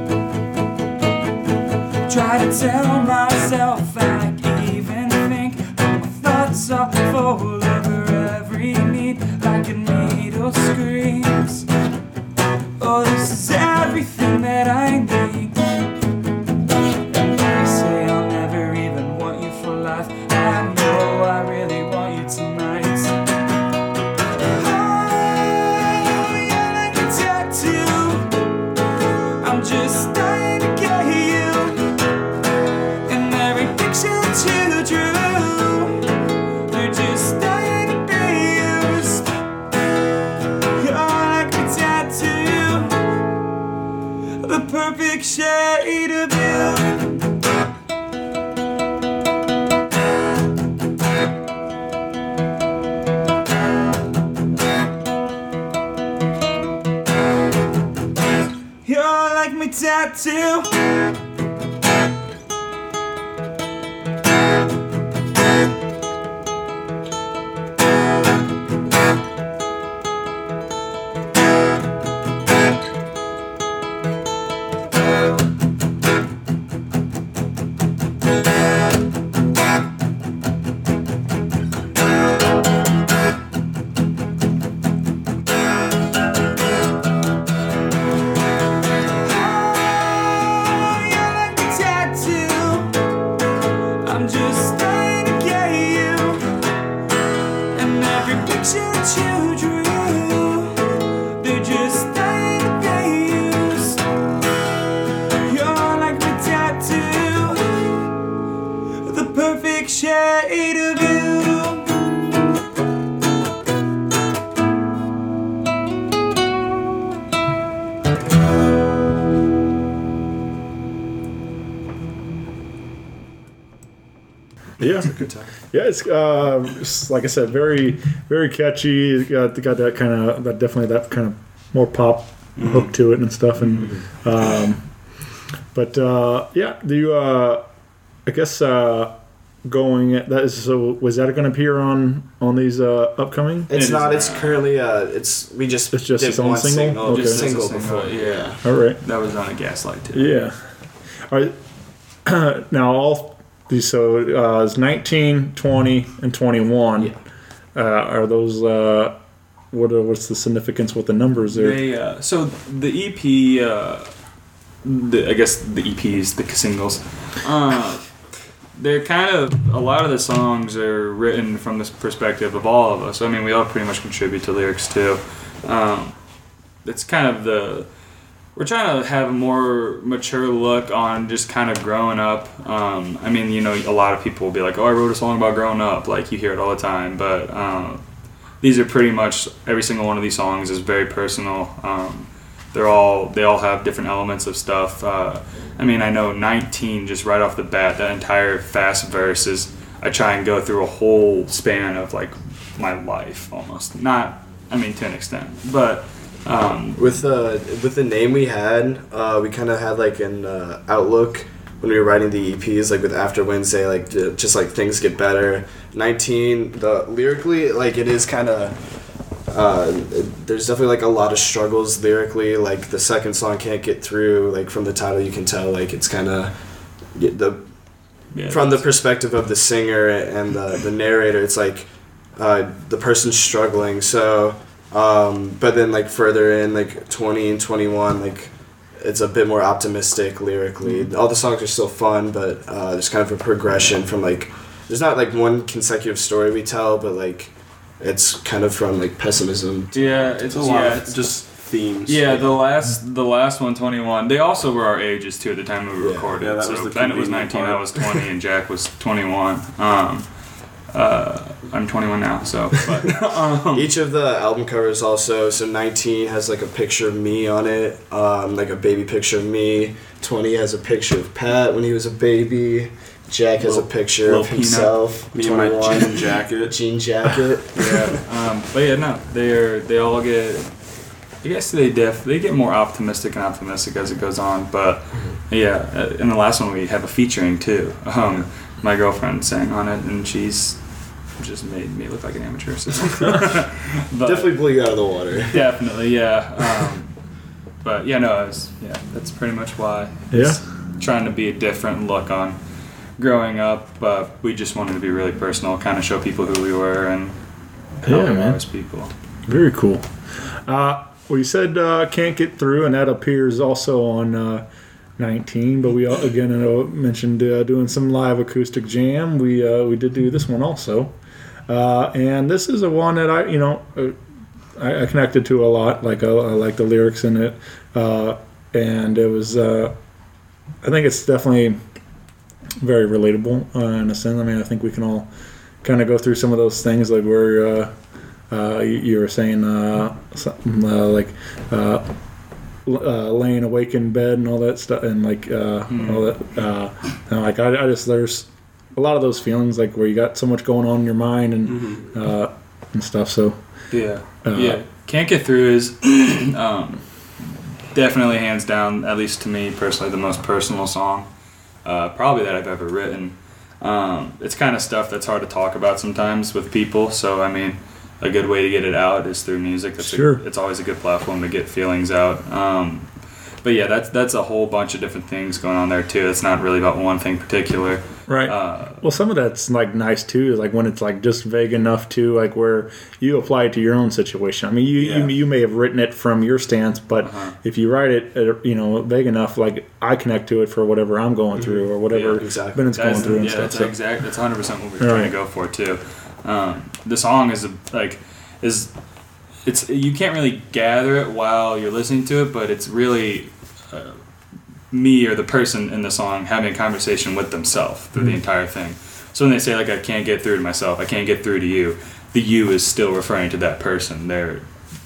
Try to tell myself I even think, but my thoughts are full over every need, like a needle screams. Oh, this is everything that I need. They say I'll never even want you for life. I know I really want you tonight. Oh, you're like a tattoo. I'm just dying to get you. And every picture that you drew, they're just dying to be used. You're like a tattoo, the perfect shade of you. You're like my tattoo. Oh, you're Yeah, Good time. yeah. It's, uh, it's like I said, very, very catchy. It's got, got that kind of, that definitely that kind of more pop Mm-hmm. hook to it and stuff. And um, but uh, yeah, do you? Uh, I guess uh, going that is so. Was that going to appear on on these uh, upcoming? It's It not. is It's not. currently. Uh, it's we just. It's just did its own one single? single. Okay. Just Just a single single, before. yeah. All right. That was on a Gaslight too. Yeah. All right. Now all these so uh, it's nineteen, twenty, and twenty-one. Yeah. Uh, are those? Uh, what are, what's the significance with the numbers there? They uh, so the E P, uh, the, I guess the E Ps, the singles. Uh, they're kind of a lot of the songs are written from this perspective of all of us. I mean, we all pretty much contribute to lyrics too. Um, it's kind of the we're trying to have a more mature look on just kind of growing up. Um, I mean, you know, a lot of people will be like, "Oh, I wrote a song about growing up." Like you hear it all the time, but. Um, These are pretty much every single one of these songs is very personal. Um, they're all they all have different elements of stuff. Uh, I mean, I know nineteen just right off the bat. That entire fast verse is I try and go through a whole span of like my life almost. Not, I mean, to an extent, but um, With the with the name we had, uh, we kind of had like an uh, outlook when we were writing the E Ps, like with After Wednesday, like j- just like things get better. nineteen, the lyrically, like it is kind of. Uh, there's definitely like a lot of struggles lyrically. Like the second song, Can't Get Through. Like from the title, you can tell like it's kind of the yeah, from the perspective of the singer and the, the narrator. It's like uh, the person's struggling. So, um, but then like further in, like twenty and twenty-one, like. It's a bit more optimistic lyrically. All the songs are still fun, but uh, there's kind of a progression from like there's not like one consecutive story we tell, but like it's kind of from like pessimism. To, yeah, it's It's a lot yeah, of it's, just themes. yeah. The last the last one, twenty-one. They also were our ages too at the time we were Yeah. recording. Yeah, that so was the Ben was convenient nineteen, part. I was twenty, and Jack was twenty-one. Um, uh, I'm twenty-one now, so but um, Each of the album covers also, so nineteen has like a picture of me on it, um, like a baby picture of me. twenty has a picture of Pat when he was a baby. Jack has Little- a picture little of peanut. himself. Me and my twenty-one. jean jacket. Jean jacket. yeah. Um, but yeah, no, they're they all get. I guess they def they get more optimistic and optimistic as it goes on. But yeah, uh, in the last one we have a featuring too. Um, my girlfriend sang on it, and she's just made me look like an amateur. So. But Definitely blew you out of the water. definitely, yeah. Um, but yeah, no, I was, yeah, that's pretty much why. Yeah. It's trying to be a different look on growing up. Uh, we just wanted to be really personal, kind of show people who we were and how Yeah, we man. were as people. Very cool. Uh, well, you said uh, Can't Get Through, and that appears also on uh, nineteen. But we all- again uh, mentioned uh, doing some live acoustic jam. We uh, we did do this one also, uh, and this is a one that I you know uh, I, I connected to a lot. Like I, I like the lyrics in it, uh, and it was uh, I think it's definitely very relatable uh, in a sense. I mean, I think we can all kind of go through some of those things like where. Uh, Uh, you, you were saying uh, something uh, like uh, l- uh, laying awake in bed and all that stuff, and like uh, all that. Uh, and like I, I just there's a lot of those feelings like where you got so much going on in your mind and uh, and stuff. So Yeah, Uh, yeah. Can't Get Through is um, definitely hands down, at least to me personally, the most personal song uh, probably that I've ever written. Um, it's kind of stuff that's hard to talk about sometimes with people. So I mean, a good way to get it out is through music. That's Sure. a, it's always a good platform to get feelings out. Um, but yeah, that's that's a whole bunch of different things going on there too. It's not really about one thing particular. right. Uh, Well, some of that's like nice too, is like when it's like just vague enough to like where you apply it to your own situation. I mean, you Yeah. you, you may have written it from your stance, but Uh-huh. if you write it, uh, you know, vague enough, like I connect to it for whatever I'm going through or whatever Yeah, exactly. Bennett's going That's, through and yeah, stuff. that's So- exact. That's one hundred percent what we're trying Right. to go for too. Um, the song is a, like is it's you can't really gather it while you're listening to it, but it's really uh, me or the person in the song having a conversation with themselves through the entire thing. So when they say like I can't get through to myself, I can't get through to you, the you is still referring to that person. They're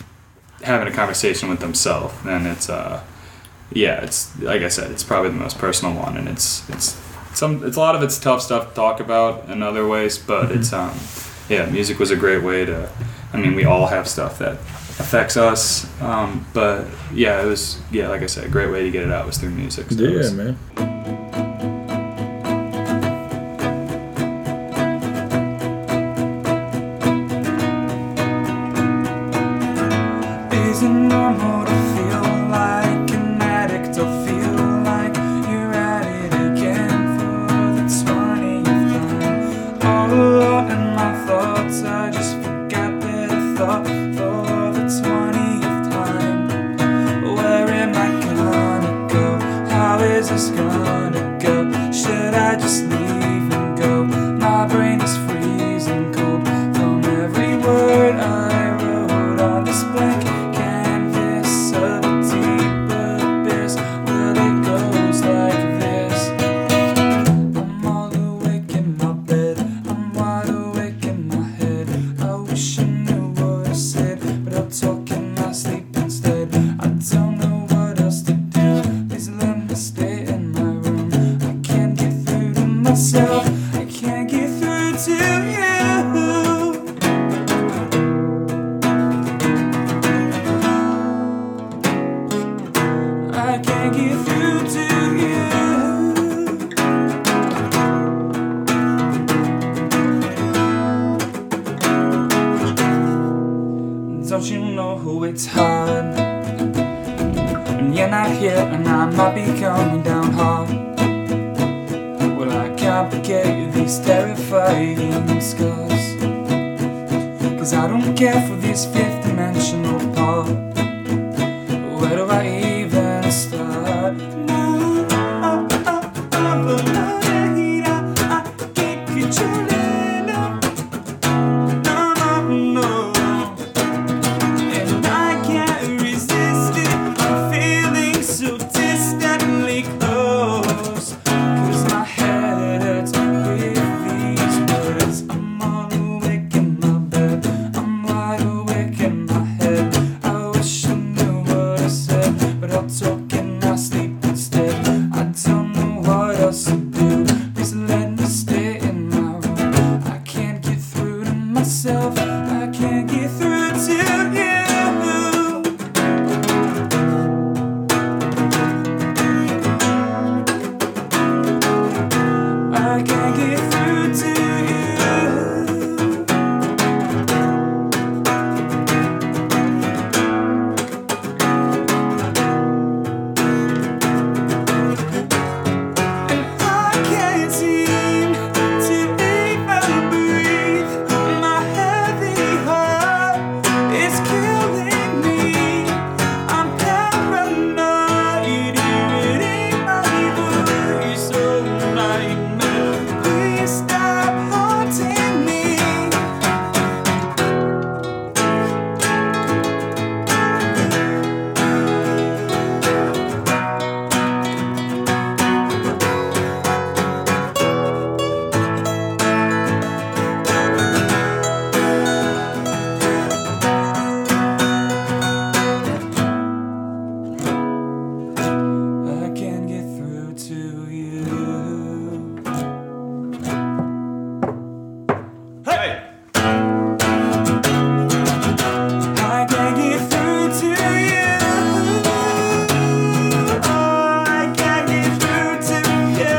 having a conversation with themselves, and it's uh yeah, it's like I said, it's probably the most personal one, and it's it's some it's a lot of it's tough stuff to talk about in other ways, but Mm-hmm. it's um yeah, music was a great way to. I mean, we all have stuff that affects us, um, but yeah, it was yeah, like I said, a great way to get it out was through music. So it Yeah, was- man. Is it normal to feel like an addict or feel like you're at it again for the twentieth time? All alone in my thoughts, I just forgot that I thought for the twentieth time. Where am I gonna go? How is this gonna go? Should I just leave and go? My brain is freezing cold from every word I wrote on this blank canvas of a deep abyss. Well, it goes like this. I'm all awake in my bed, I'm wide awake in my head. I wish I knew what I said, but I'll talk in my sleep instead. I don't know what else to do, please let me stay in my room. I can't get through to myself, I can't get through to you. I can't get through to you. Don't you know who it's hard? And you're not here, and I might be coming down hard. Well, I complicate these terrifying scars, 'cause I don't care for this fifth dimensional part. Where do I even start? No, oh, oh, oh, but no, I can't control it, no. No, no, no. And I can't resist it, I'm feeling so distantly close. 'Cause my head hurts with these words. I'm all awake in my bed, I'm wide awake in my head. I wish I knew what I said, but I'll talk in my sleep instead. I don't know what else to do, please let me stay in my room. I can't get through to myself, I can't get through to you. I can't get through to you. And I can't seem to even breathe. My heavy heart is killing me. I'm paranoid, eating my voice. Oh, nightmare, please stop haunting me. I can't get through to you. Hey! I can't get through to you. Oh, I can't get through to you.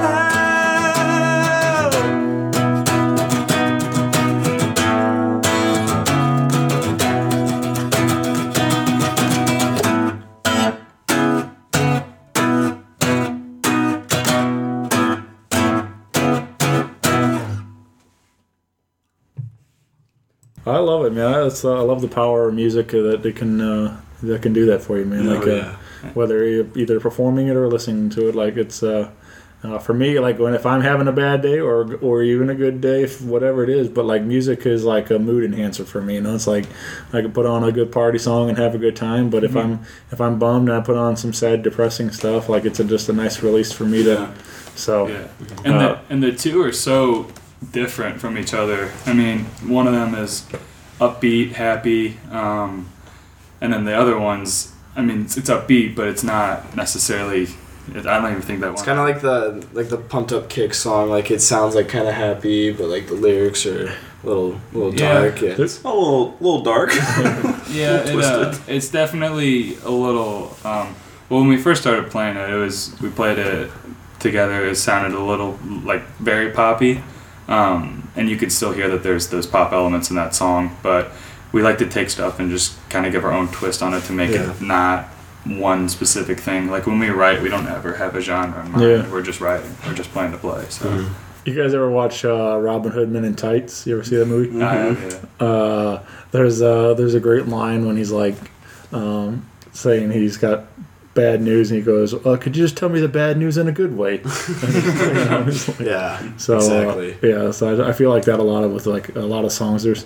I love it, man. It's, uh, I love the power of music uh, that it can uh, that can do that for you, man. Oh, like uh, yeah. whether you're either performing it or listening to it, like it's uh, uh, for me, like when if I'm having a bad day or or even a good day, if whatever it is. But like music is like a mood enhancer for me. You know, it's like I can put on a good party song and have a good time. But if I'm if I'm bummed and I put on some sad, depressing stuff, like it's a, just a nice release for me to. Yeah. So Yeah, and Uh, the and the two are so different from each other. I mean, one of them is upbeat, happy, um, and then the other one's, I mean, it's, it's upbeat, but it's not necessarily It, I don't even think that one. It's kind of like the like the pumped up kick song. Like it sounds like kind of happy, but like the lyrics are a little little Yeah. dark. Yeah. It's a little, little dark. Yeah, it, uh, twisted. it's definitely a little. Um, well, when we first started playing it, it was we played it together. It sounded a little like very poppy, um, and you could still hear that there's those pop elements in that song. But we like to take stuff and just kind of give our own twist on it to make Yeah. it not one specific thing. Like when we write, we don't ever have a genre in mind. Yeah. We're just writing. We're just playing to play. So You guys ever watch uh, Robin Hood Men in Tights? You ever see that movie? I have, yeah. Uh, there's a, there's a great line when he's like um, saying he's got bad news and he goes, uh, "Could you just tell me the bad news in a good way?" You know, it's like- Yeah. So exactly. uh, yeah, so I, I feel like that a lot of with like a lot of songs. There's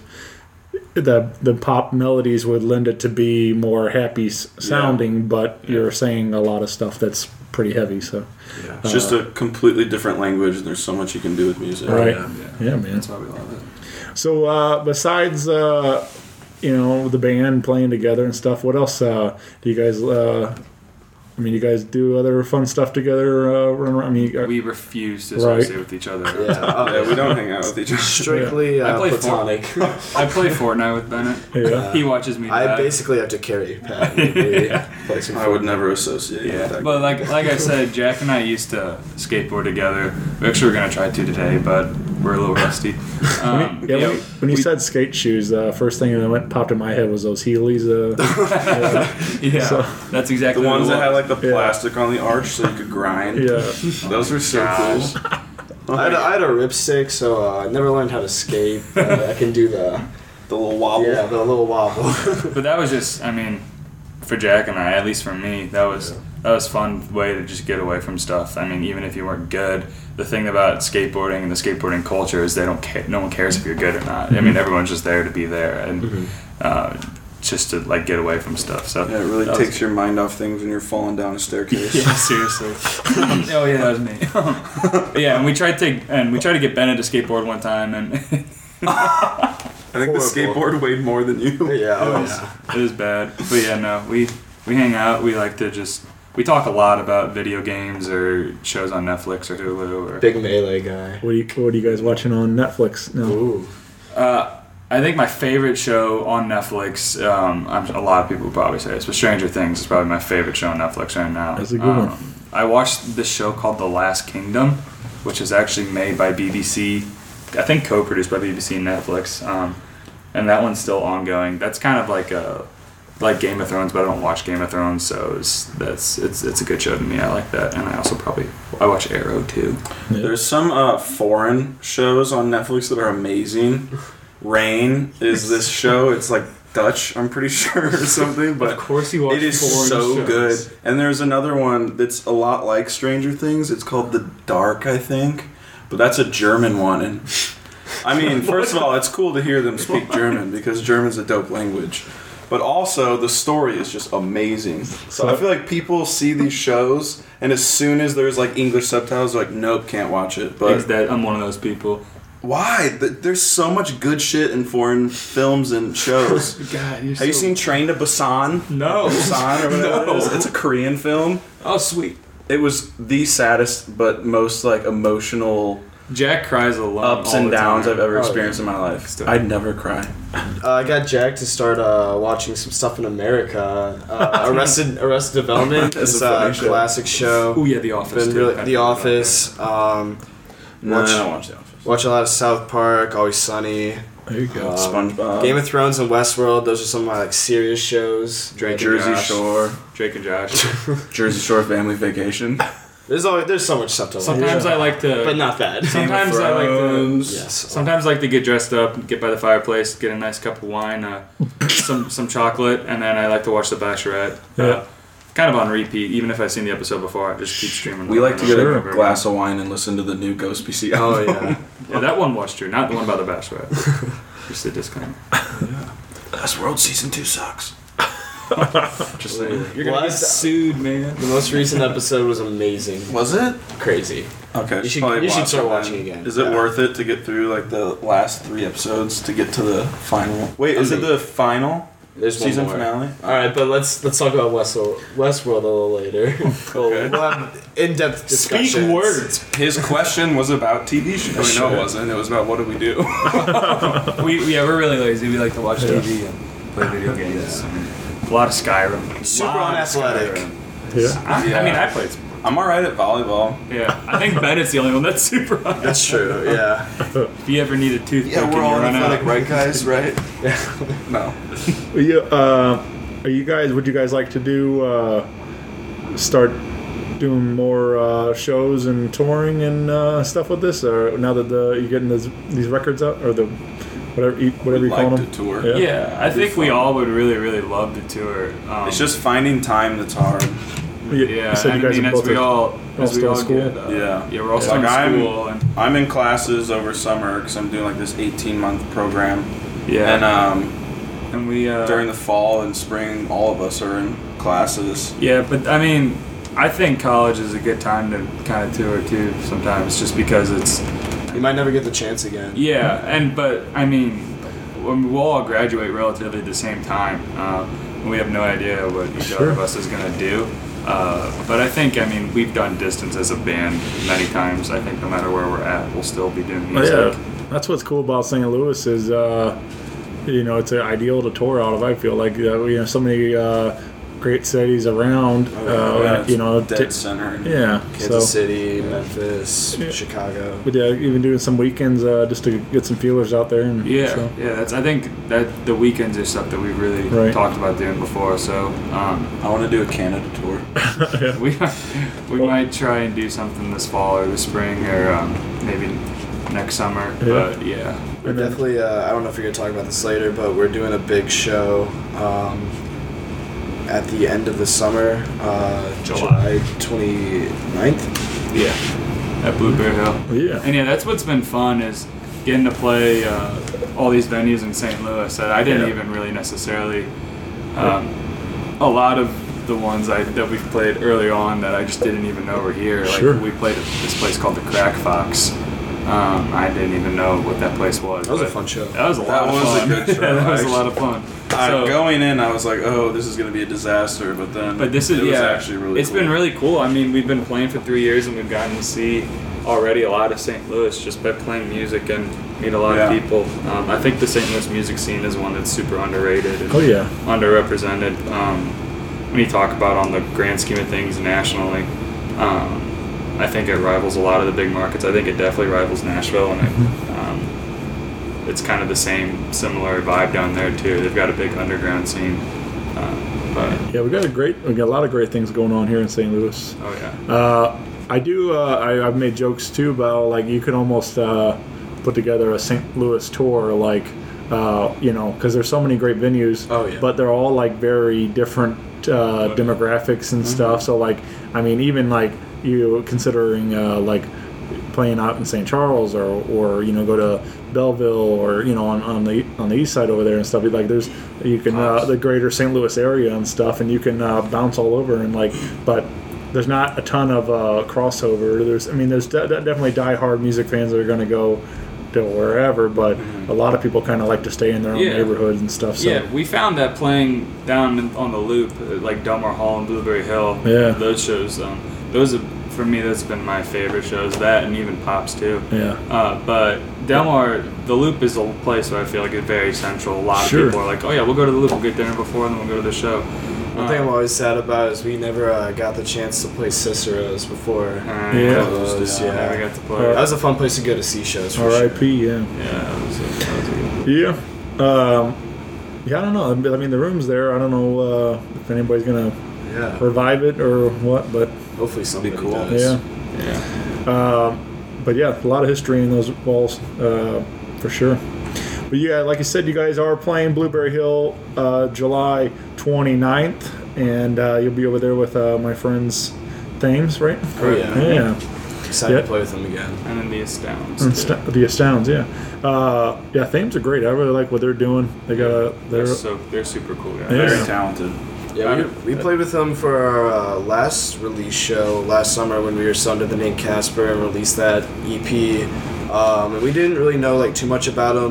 the the pop melodies would lend it to be more happy s- sounding, but you're saying a lot of stuff that's pretty heavy. So Yeah. It's just a completely different language, and there's so much you can do with music. right, Yeah. yeah, man. That's why we love it. So uh, besides uh, you know the band playing together and stuff, what else uh, do you guys? Uh, I mean, you guys do other fun stuff together. Uh, run around. I mean, are- We refuse to Right. associate with each other. Yeah. Oh, Yeah, we don't hang out with each other. Strictly I uh, play platonic. I play Fortnite with Bennett. yeah. He watches me. I die. basically have to carry Pat. when we play some I would Fortnite. never associate with Yeah, that. but like like I said, Jack and I used to skateboard together. We actually were gonna try to today, but we're a little rusty. Um, Yeah, yeah, when, when you we- said skate shoes, the uh, first thing that went popped in my head was those Heelys. Uh, yeah, so- that's the exactly ones what it that had was. like the Yeah. plastic on the arch so you could grind. yeah, Those were so Gosh. cool. I had, a, I had a ripstick, so uh, I never learned how to skate. Uh, I can do the The little wobble. yeah the little wobble. But that was just, I mean, for Jack and I, at least for me, that was that was a fun way to just get away from stuff. I mean, even if you weren't good, the thing about skateboarding and the skateboarding culture is they don't care. No one cares if you're good or not. I mean, everyone's just there to be there and uh, just to like get away from stuff. So Yeah, it really that was- takes your mind off things when you're falling down a staircase. Yeah, seriously. Oh yeah, that was me. Yeah, and we tried to and we tried to get Bennett to skateboard one time, and I think the skateboard weighed more than you. yeah, oh, it, was, yeah. it was bad. But yeah, no, we we hang out. We like to just we talk a lot about video games or shows on Netflix or Hulu or. Big melee guy. what are you what are you guys watching on Netflix now? Ooh. Uh, I think my favorite show on Netflix. Um, I'm, a lot of people would probably say this, but Stranger Things is probably my favorite show on Netflix right now. That's a good one. Um, I watched this show called The Last Kingdom, which is actually made by B B C. I think co-produced by B B C and Netflix, um, and that one's still ongoing. That's kind of like a like Game of Thrones, but I don't watch Game of Thrones, so it's, that's it's it's a good show to me. I like that, and I also probably I watch Arrow too. There's some uh, foreign shows on Netflix that are amazing. Rain is this show. It's like Dutch, I'm pretty sure, or something. But Of course you watch it is foreign so shows. good. And there's another one that's a lot like Stranger Things. It's called The Dark, I think. But that's a German one. And I mean, first of all, it's cool to hear them speak German because German's a dope language. But also, the story is just amazing. So I feel like people see these shows, and as soon as there's like English subtitles, they're like, nope, can't watch it. But Is that I'm one of those people. why? Th- There's so much good shit in foreign films and shows. God, you're Have you seen Train to Busan? No. Busan or whatever No. it is? It's a Korean film. Oh sweet. It was the saddest but most like emotional Jack cries alone. ups all and the downs time. I've ever Oh, experienced in my life. Still. I'd never cry. Uh, I got Jack to start uh, watching some stuff in America. Uh, Arrested Arrested Development That's is a a funny show. classic show. Oh yeah, The Office. Been too. really, I The forgot about Office. Um, No, Watch- I don't watch The Office. watch a lot of South Park. Always Sunny. There you go. Um, SpongeBob. Game of Thrones and Westworld. Those are some of my like serious shows. Drake and Jersey Josh. Shore. that. Drake and Josh. Jersey Shore Family Vacation. There's always there's so much stuff to like, Sometimes I like to. but not that. Sometimes I like to. Thrones. Yes. Sometimes I like to get dressed up, get by the fireplace, get a nice cup of wine, uh, some some chocolate, and then I like to watch The Bachelorette. Yeah. Uh, kind of on repeat, even if I've seen the episode before, I just keep streaming. We over like to and get over a and over glass of wine and listen to the new Ghost P C Oh album. yeah. Yeah, that one was true, not the one about The Bachelorette. Just a disclaimer. Westworld season two sucks. Just saying. You're Well, gonna I- get sued, man. The most recent episode was amazing. Was it? Crazy. Okay. You should- probably you should watch start it then. watching again. Is it Yeah. worth it to get through like the last three episodes to get to the final? Wait, is it mean- the final? There's one Season more. finale. All right, but let's let's talk about Westworld, Westworld a little later. we'll, Okay. we'll have in-depth discussions. Speak words. His question was about T V shows. Sure. No, it wasn't. It was about what do we do. We yeah, we're really lazy. We like to watch T V and play video games. A lot of Skyrim. Super Lot of unathletic. Skyrim. Yeah. I, I Yeah. mean, I played. I'm all right at volleyball. Yeah, I think Bennett's the only one that's super. That's true. Yeah. If you ever need a toothpick, Yeah, and we're you all run athletic, out. right, guys? Right? No. Well, you, uh, are you guys? Would you guys like to do uh, start doing more uh, shows and touring and uh, stuff with this? Or now that the you're getting this, these records out, or the whatever you, whatever you We'd call like them? to tour. Yeah. Yeah, I think we fun. all would really, really love to tour. Um, It's just finding time that's hard. You- yeah. you said I you guys mean, are as both we are- all, all as we still all in school? get, uh, Yeah. yeah, we're all still Like, in I'm- school, and I'm in classes over summer because I'm doing like this eighteen month program. yeah, And um, and we uh, during the fall and spring, all of us are in classes. yeah, but I mean, I think college is a good time to kind of tour too. Sometimes, just because it's You might never get the chance again. yeah, and but I mean, when we'll all graduate relatively at the same time. Uh, we have no idea what each Sure. other of us is gonna do. Uh, but I think, I mean, we've done distance as a band many times. I think no matter where we're at, we'll still be doing Oh, music. yeah, that's what's cool about Saint Louis is, uh, you know, it's an ideal to tour out of. I feel like uh, we have so many uh, great cities around. Oh, uh, yeah, it's you know, dead t- center. yeah. Kansas so, City, Memphis, Yeah. Chicago. but yeah, even doing some weekends uh, just to get some feelers out there. And Yeah, so. yeah. That's. I think that the weekends is stuff that we've really Right. talked about doing before. So um, I want to do a Canada tour. we we might try and do something this fall or this spring or um, maybe next summer. Yeah. But yeah, We're And then- definitely, uh, I don't know if you're going to talk about this later, but we're doing a big show um, at the end of the summer, uh, July. July twenty-ninth. yeah, at Blueberry Hill. Yeah. And yeah, that's what's been fun is getting to play uh, all these venues in Saint Louis that I didn't Yeah. even really necessarily. Um, a lot of the ones I that we've played early on that I just didn't even know were here. Like Sure. we played at this place called the Crack Fox. Um, I didn't even know what that place was. That was a but fun show. That was a lot That of was a fun. good show, Yeah, that was a actually. lot of fun. Uh, So- going in, I was like, "Oh, this is going to be a disaster," but then But this is it was yeah, actually really. It's cool. been really cool. I mean, we've been playing for three years and we've gotten to see already a lot of Saint Louis just by playing music and meet a lot Yeah. of people. Um, I think the Saint Louis music scene is one that's super underrated and Oh yeah. underrepresented. Um, when you talk about on the grand scheme of things nationally, um, I think it rivals a lot of the big markets. I think it definitely rivals Nashville, and it, um, it's kind of the same similar vibe down there too. They've got a big underground scene. Uh, but Yeah, we got a great, we got a lot of great things going on here in Saint Louis. oh yeah. Uh, I do. Uh, I, I've made jokes too about like you could almost uh, put together a Saint Louis tour, like uh, you know, because there's so many great venues. Oh, yeah. But they're all like very different uh, demographics and stuff. So like, I mean, even like you considering uh, like playing out in Saint Charles or or you know go to Belleville or you know on, on the on the east side over there and stuff. Like there's you can uh, the greater Saint Louis area and stuff, and you can uh, bounce all over and like, but. There's not a ton of uh, crossover. There's, I mean, there's de- de- definitely diehard music fans that are going to go to wherever, but a lot of people kind of like to stay in their own Yeah. neighborhoods and stuff. So. Yeah, we found that playing down in- on the Loop, uh, like Delmar Hall and Blueberry Hill. Yeah. Those shows, um, those are, for me, that's been my favorite shows. That and even Pops too. Yeah. Uh, but Delmar, the Loop is a place where I feel like it's very central. A lot Sure. of people are like, "Oh yeah, we'll go to the Loop. We'll get dinner before, and then we'll go to the show." One thing I'm always sad about is we never uh, got the chance to play Cicero's before. Uh, Yeah. Closed, yeah, yeah. never got to play. Uh, That was a fun place to go to see shows. For R I sure. P. Yeah. yeah, that was, a, that was a good. Yeah. Um, yeah, I don't know. I mean, the room's there. I don't know uh, if anybody's gonna Yeah. revive it or what, but Hopefully somebody cool. does. yeah. Yeah. Um, but yeah, a lot of history in those walls uh, for sure. But yeah, like I said, you guys are playing Blueberry Hill uh, July twenty-ninth, and uh, you'll be over there with uh, my friends Thames, right? Oh yeah. Yeah. Excited Yeah. to play with them again. And then the Astounds. And too. Sta- the Astounds, yeah. Uh, yeah, Thames are great. I really like what they're doing. They got a, They're they're, so they're super cool guys. Yeah. Very talented. Yeah, we, we played with them for our uh, last release show last summer when we were under the name Casper and released that E P. Um, and we didn't really know like too much about them.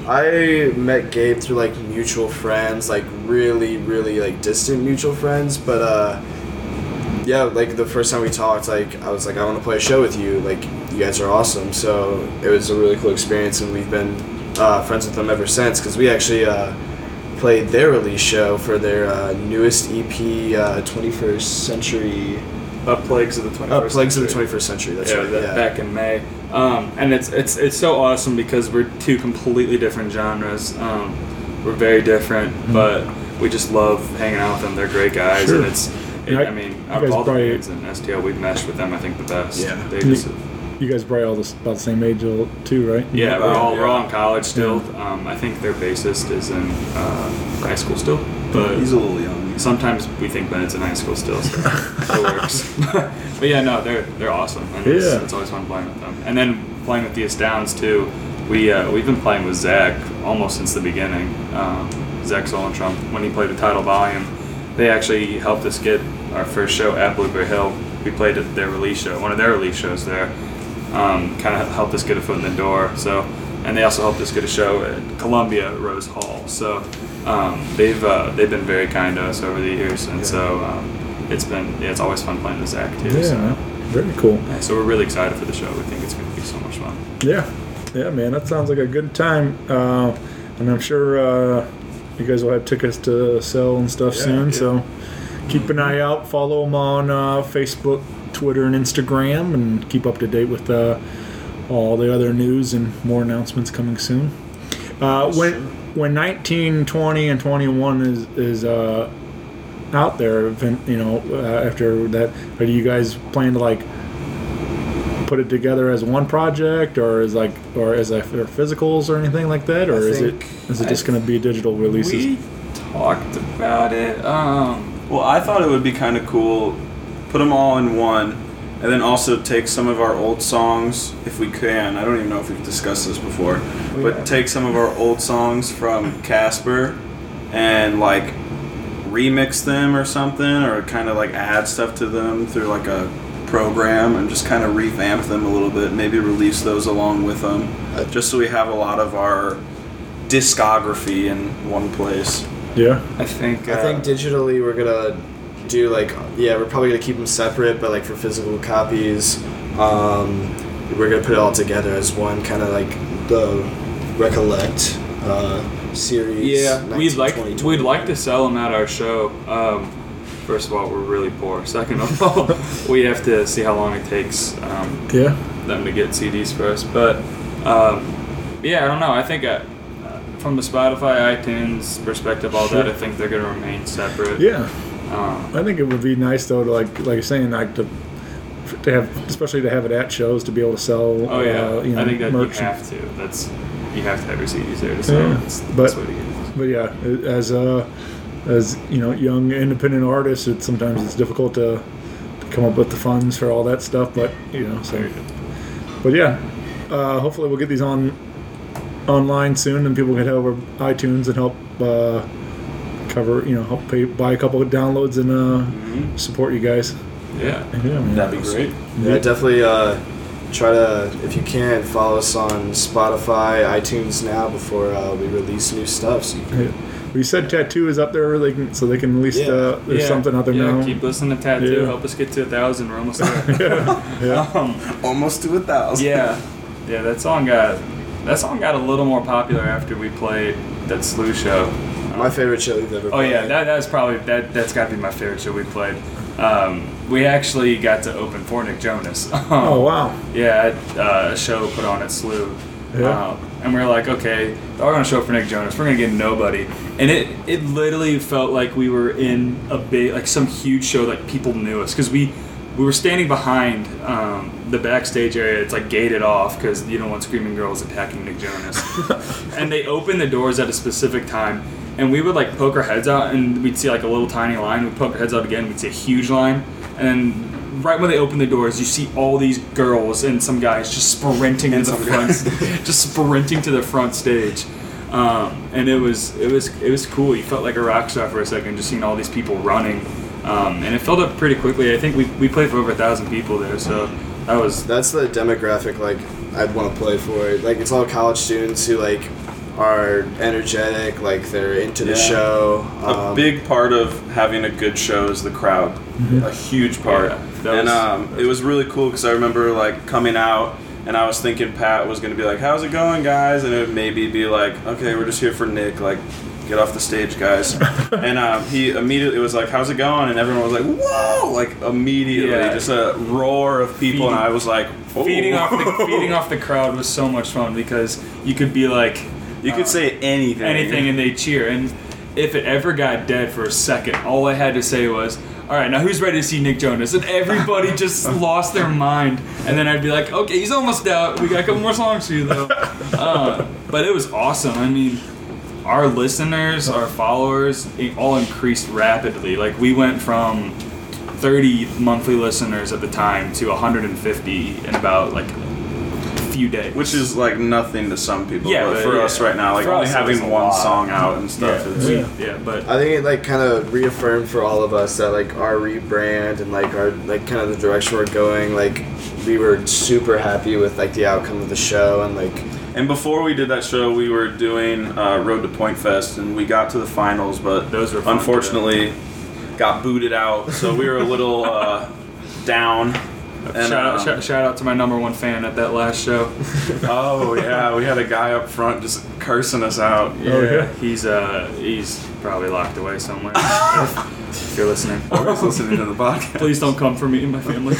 I met Gabe through like mutual friends, like really, really like distant mutual friends. But uh, yeah, like the first time we talked, like I was like, I want to play a show with you. Like you guys are awesome. So it was a really cool experience, and we've been uh, friends with them ever since. Because we actually uh, played their release show for their uh, newest E P, uh, twenty-first Century. Uh, Plagues of the twenty-first Uh, Plagues Century. of the twenty-first Century. That's yeah, right. that, Yeah. back in May. Um, and it's it's it's so awesome because we're two completely different genres. Um, we're very different, but we just love hanging out with them. They're great guys, Sure. and it's. It, And I- I mean, you out guys of all the probably- bands in S T L, we've meshed with them. I think the best. Yeah. They just, You guys probably all this, about the same age old too, right? yeah, we're all yeah. we're all in college still. Um, I think their bassist is in uh, high school still, but He's a little young. sometimes we think Bennett's in high school still, so it works. But yeah, no, they're they're awesome, and it's, Yeah. it's always fun playing with them. And then playing with the Astounds too. We uh, we've been playing with Zach almost since the beginning. Um, Zach Solentrump, when he played the title volume, they actually helped us get our first show at Blueberry Hill. We played at their release show, one of their release shows there. Um, kind of helped us get a foot in the door. So, and they also helped us get a show at Columbia Rose Hall. So, um, they've uh, they've been very kind to us over the years, and so um, it's been yeah, it's always fun playing with Zach too. Yeah, So, man. Very cool. yeah, so we're really excited for the show. We think it's going to be so much fun. Yeah, yeah, man. That sounds like a good time, uh, and I'm sure uh, you guys will have tickets to sell and stuff soon. So keep an eye out. Follow them on uh, Facebook, Twitter, and Instagram, and keep up to date with uh, all the other news and more announcements coming soon. Uh, when when nineteen, twenty, and twenty-one is is uh, out there, you know, uh, after that, or do you guys plan to like put it together as one project, or is like, or as a, or physicals or anything like that, or I is it think- is it just going to be digital releases? We talked about it. Um, Well, I thought it would be kind of cool, put them all in one, and then also take some of our old songs, if we can. I don't even know if we've discussed this before, but take some of our old songs from Casper and like remix them or something, or kind of like add stuff to them through like a program and just kind of revamp them a little bit. Maybe release those along with them, just so we have a lot of our discography in one place. Yeah, I think. Uh, I think digitally we're gonna do like yeah we're probably gonna keep them separate, but like for physical copies, um, we're gonna put it all together as one kind of like the Recollect uh, series. Yeah, we'd nineteen, like twenty, we'd like to sell them at our show. Um, first of all, we're really poor. Second of all, we have to see how long it takes um, yeah, them to get C Ds first. But um, yeah, I don't know. I think uh, from the Spotify, iTunes perspective, all that, I think they're gonna remain separate. yeah. Um, I think it would be nice though to like like you're saying like to to have, especially to have it at shows, to be able to sell. oh yeah, uh, you know, I think that merch. you have to. That's you have to have your C Ds there to sell. Yeah, That's the but- best way to get it. But yeah, as uh, as you know, young independent artists, it sometimes it's difficult to, to come up with the funds for all that stuff. But you know, so Very good. but yeah, uh, hopefully we'll get these on online soon, and people can head over iTunes and help uh, cover, you know, help pay, buy a couple of downloads and uh, support you guys. Yeah, Yeah, man. That'd be great. Yeah, definitely uh, try to, if you can, follow us on Spotify, iTunes now before uh, we release new stuff. So you can, Yeah. Well, you said Tattoo is up there, they can, so they can at least Yeah. uh, there's yeah. something out there yeah, now. keep listening to Tattoo. Yeah. Help us get to a thousand. We're almost there. yeah. um, Almost to a thousand. yeah, yeah. That song got that song got a little more popular after we played that Slew show. my favorite show we've ever Oh played. yeah, that that's probably that that's got to be my favorite show we played. Um, we actually got to open for Nick Jonas. Oh wow. Yeah, at, uh, a show put on at Slew. Yeah. Um, and we were like, okay, we're going to show for Nick Jonas. We're going to get nobody. And it, it literally felt like we were in a big, like some huge show, like people knew us. Because we, we were standing behind um, the backstage area. It's like gated off because you don't want screaming girls attacking Nick Jonas. And they opened the doors at a specific time. And we would like poke our heads out and we'd see like a little tiny line. We'd poke our heads out again. We'd see a huge line. And then right when they open the doors, you see all these girls and some guys just sprinting to the front, just sprinting to the front stage, um, and it was it was it was cool. You felt like a rock star for a second, just seeing all these people running, um, and it filled up pretty quickly. I think we we played for over a thousand people there, so that was That's the demographic like I'd want to play for. Like it's all college students who like are energetic, like they're into the Yeah. show. A Um, big part of having a good show is the crowd. A huge part. Yeah, that and was- um, it was really cool because I remember like coming out and I was thinking Pat was going to be like, how's it going, guys? And it would maybe be like, okay, we're just here for Nick. Like, get off the stage, guys. and um, he immediately was like, how's it going? And everyone was like, whoa! Like, immediately. Yeah. Just a roar of people. And I was like, oh. Feeding off the feeding off the crowd was so much fun because you could be like, You could say anything. anything and they cheer. And if it ever got dead for a second, all I had to say was, all right, now who's ready to see Nick Jonas? And everybody just lost their mind. And then I'd be like, okay, he's almost out. We got a couple more songs for you, though. Uh, but it was awesome. I mean, our listeners, our followers, it all increased rapidly. Like, we went from thirty monthly listeners at the time to one hundred fifty in about, like, few days. Which is like nothing to some people. Yeah, but but yeah. us right now, like For only us, it having was a one lot. song out and stuff. yeah, is, we- yeah, but I think it like kind of reaffirmed for all of us that like our rebrand and like our like kind of the direction we're going. Like we were super happy with like the outcome of the show and like. And before we did that show, we were doing uh, Road to Point Fest, and we got to the finals, but Those were fun, unfortunately got booted out. So we were a little uh, down. And, shout, out, um, shout, shout out to my number one fan at that last show. oh yeah, we had a guy up front just cursing us out. Yeah, yeah. he's uh he's probably locked away somewhere. If you're listening, Or he's listening to the podcast. please don't come for me and my family.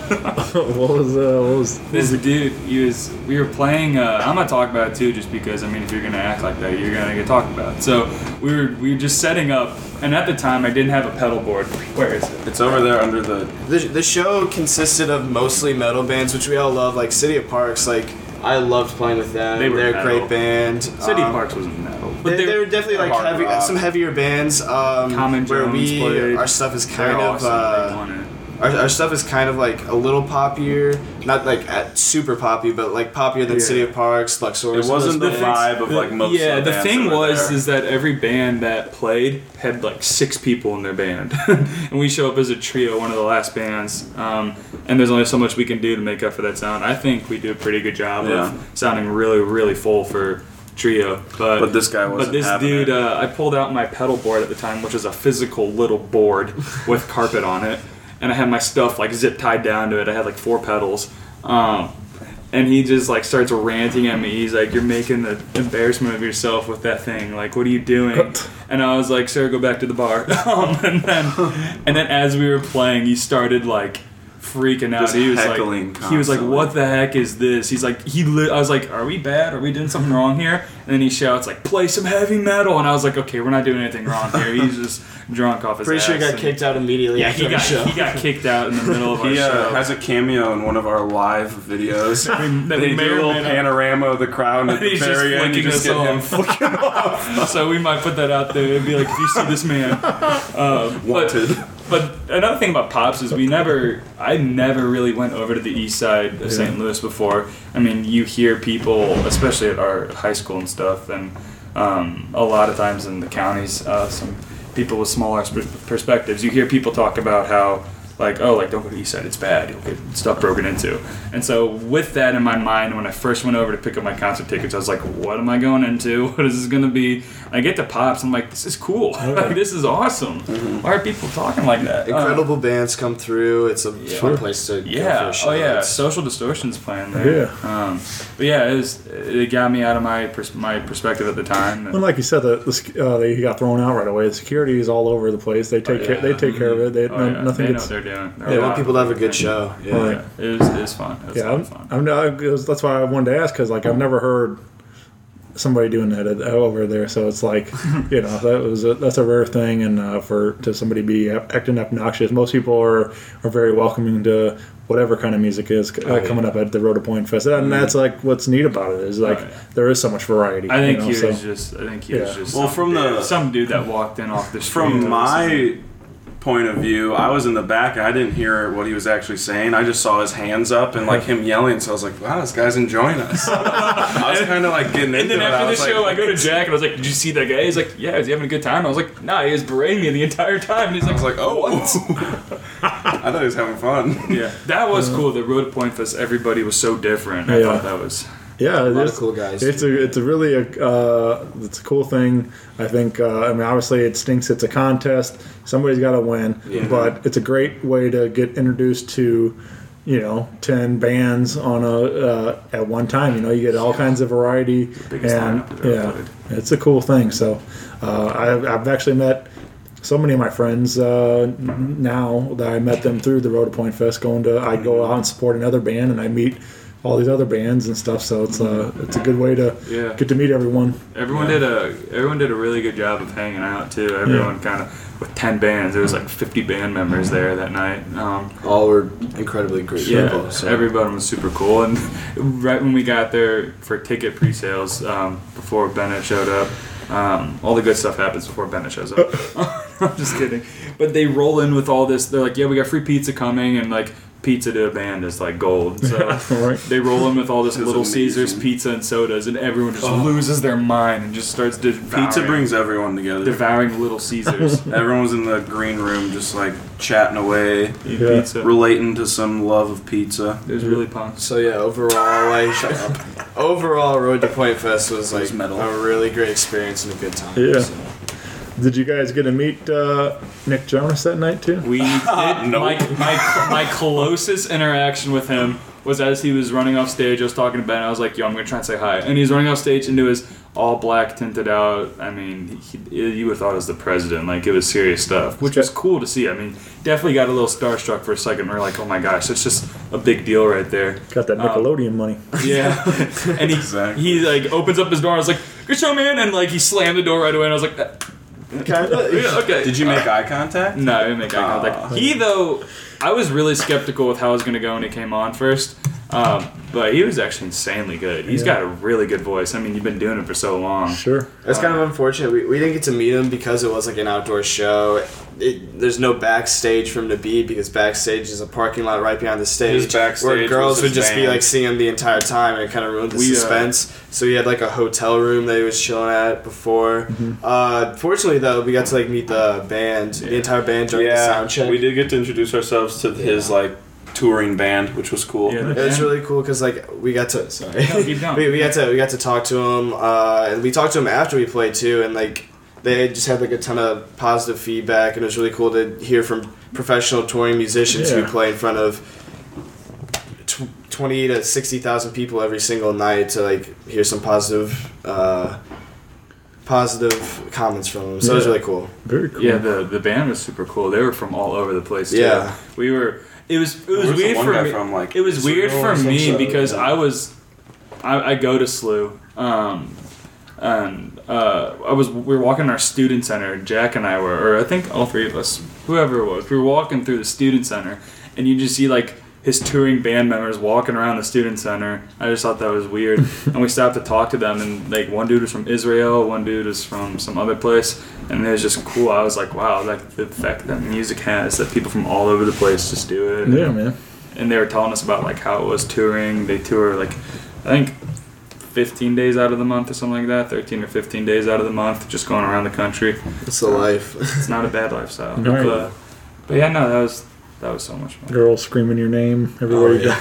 what was uh, what was This dude, he was. We were playing. Uh, I'm gonna talk about it too, just because I mean, if you're gonna act like that, you're gonna get talked about. So we were we were just setting up, and at the time I didn't have a pedal board. Where is it? It's over there under the. The, the show consisted of mostly metal bands, which we all love, like City of Parks. Like I loved playing with them. They were They're a metal. great band. City Um, Parks wasn't metal, but They, they, they were definitely they're like hard heavy, rock. some heavier bands. Um, Common where Jones we played. our stuff is they're kind of awesome. They uh, won it. our, our stuff is kind of like a little poppier, not like at super poppy, but like poppier than Yeah. City of Parks, Luxor. It wasn't the bands. vibe of like most. yeah, of the bands thing that were was there. is that every band that played had like six people in their band, and we show up as a trio, one of the last bands. Um, and there's only so much we can do to make up for that sound. I think we do a pretty good job Yeah. of sounding really, really full for trio. But But this guy wasn't But this having dude, it. uh, I pulled out my pedal board at the time, which is a physical little board with carpet on it, and I had my stuff like zip tied down to it. I had like four pedals. Um, And he just like starts ranting at me. He's like, "You're making an embarrassment of yourself with that thing. Like, what are you doing?" And I was like, "Sir, go back to the bar." um, and then, and then as we were playing, he started like freaking out. Just he was heckling like, he was like, constantly. "What the heck is this?" He's like, he. Li- I was like, "Are we bad? Are we doing something wrong here?" And then he shouts like, "Play some heavy metal!" And I was like, "Okay, we're not doing anything wrong here." He's just drunk off his Pretty ass. sure he got and- kicked out immediately Yeah, after he the got show. he got kicked out in the middle of our He uh, show. has a cameo in one of our live videos. that They we may do a or little may not- panorama of the crowd, and at the He's just very end, you flicking just us get him off. flicking off. So we might put that out there. It'd be like, if you see this man, uh, Wanted. But, but another thing about Pops is we never, I never really went over to the east side of Saint Louis before. I mean, you hear people, especially at our high school and stuff, and um, a lot of times in the counties, uh, some people with smaller sp- perspectives, you hear people talk about how, like, oh, like, don't go to the east side, it's bad, you'll get stuff broken into. And so with that in my mind, when I first went over to pick up my concert tickets, I was like, what am I going into? What is this going to be? I get to Pops, I'm like, this is cool. Like, this is awesome. Why are people talking like that? Uh, Incredible bands come through. It's a fun place to go for yeah. a show. Oh yeah. It's- Social Distortion's playing there. Yeah. Um, but yeah, it was. It got me out of my pers- my perspective at the time. And Well, like you said, the, the sec- uh, they got thrown out right away. The security is all over the place. They take Oh, care. yeah. They take care of it. They oh, no, yeah, nothing they know gets. what they're doing. They're They a want lot people to have a good of- show. Yeah. Right. Yeah, it was. It was fun. It was a Yeah, lot I'm, of fun. I'm not, it was- that's why I wanted to ask because like I've never heard somebody doing that at- over there. So it's like, you know, that was a, that's a rare thing, and uh, for to somebody be acting obnoxious, most people are are very welcoming to whatever kind of music is uh, Oh, coming yeah. up at the Road to Point Fest, and that's like what's neat about it is like Right. there is so much variety. I think you know, he so. was just. I think he was Yeah. just. Well, some from dude, the- some dude that walked in off the street. From and my point of view, I was in the back and I didn't hear what he was actually saying. I just saw his hands up and like him yelling. So I was like, "Wow, this guy's enjoying us." I was kind of like getting into And then it. after I the was show, like, I go to Jack and I was like, "Did you see that guy?" He's like, "Yeah, is he having a good time?" I was like, "Nah, he was berating me the entire time." And he's I like, was like, "Oh, I thought he was having fun." "Yeah, that was cool." The Road to Point Fest, everybody was so different. I Yeah. thought that was. Yeah, a lot it's, of cool guys. It's a it's a really a uh, it's a cool thing. I think. Uh, I mean, obviously, it stinks. It's a contest. Somebody's got to win. Yeah. But it's a great way to get introduced to, you know, ten bands on a uh, at one time. You know, you get all kinds of variety, biggest and lineup I've ever yeah, played. it's a cool thing. So, uh, I've I've actually met so many of my friends uh, now that I met them through the Road to Point Fest. Going to I go out and support another band, and I meet all these other bands and stuff. So it's a it's a good way to Yeah. get to meet everyone. Everyone did a everyone did a really good job of hanging out too. Everyone kind of with ten bands. There was like fifty band members there that night. Um, All were incredibly great yeah, people. So. everybody was super cool. And right when we got there for ticket pre-sales, um, before Bennett showed up, um, all the good stuff happens before Bennett shows up. I'm just kidding. But they roll in with all this. They're like, yeah, we got free pizza coming, and like. Pizza to a band is like gold. So Right. they roll in with all this It's Little amazing. Caesars pizza and sodas, and everyone just loses their mind and just starts devouring, Pizza brings everyone together. devouring Little Caesars. Everyone was in the green room just like chatting away, Eat Yeah. pizza. relating to some love of pizza. It was really pumped. So yeah, overall, like shut up. Overall, Road to Point Fest was like was metal. a really great experience and a good time. Yeah. So. Did you guys get to meet uh, Nick Jonas that night too? We did. Nope. my, my my closest interaction with him was as he was running off stage. I was talking to Ben. I was like, "Yo, I'm gonna try and say hi." And he's running off stage into his all black tinted out. I mean, he, you would have thought it was the president. Like it was serious stuff, which was cool to see. I mean, definitely got a little starstruck for a second. We're like, "Oh my gosh, it's just a big deal right there." Got that Nickelodeon money. Yeah, and he Exactly. he like opens up his door. I was like, "Good show, man!" And like he slammed the door right away. And I was like, Kinda. yeah, "Okay." Did you make eye contact? No, I didn't make eye contact. He though, I was really skeptical with how it was going to go when he came on first, um, but he was actually insanely good. He's Yeah. got a really good voice. I mean, you've been doing it for so long. Sure. It's kind of unfortunate. We, we didn't get to meet him because it was like an outdoor show. It, there's no backstage for him to be because backstage is a parking lot right behind the stage. His backstage where girls was would his just be van. like seeing him the entire time and it kind of ruined the We, uh, suspense. So he had like a hotel room that he was chilling at before. Uh, fortunately though, we got to like meet the band, the entire band during the Yeah, sound check. we did get to introduce ourselves to his like touring band, which was cool. Yeah, It was really cool because like we got to sorry No, keep going. we, we got to we got to talk to him uh, and we talked to him after we played too and like they just had like a ton of positive feedback and it was really cool to hear from professional touring musicians who Yeah. play in front of tw- twenty to sixty thousand people every single night to like hear some positive uh, positive comments from them. So it was Yeah. really cool. Very cool. Yeah, the the band was super cool. They were from all over the place. Too. Yeah. we were. It was it was Where's the weird one for guy me. from, like, it was weird Israel for or some me shit? because Yeah. I was, I, I go to S L U, um, and uh, I was we were walking in our student center. Jack and I were, or I think all three of us, whoever it was, we were walking through the student center, and you just see like his touring band members walking around the student center. I just thought that was weird, and we stopped to talk to them. And like one dude was from Israel, one dude was from some other place, and it was just cool. I was like, wow, like the effect that music has, that people from all over the place just do it. Yeah, man. And they were telling us about like how it was touring. They tour like I think fifteen days out of the month or something like that, thirteen or fifteen days out of the month, just going around the country. It's the life. It's not a bad lifestyle. Right. But, but yeah, no, that was that was so much fun. Girls screaming your name everywhere you go.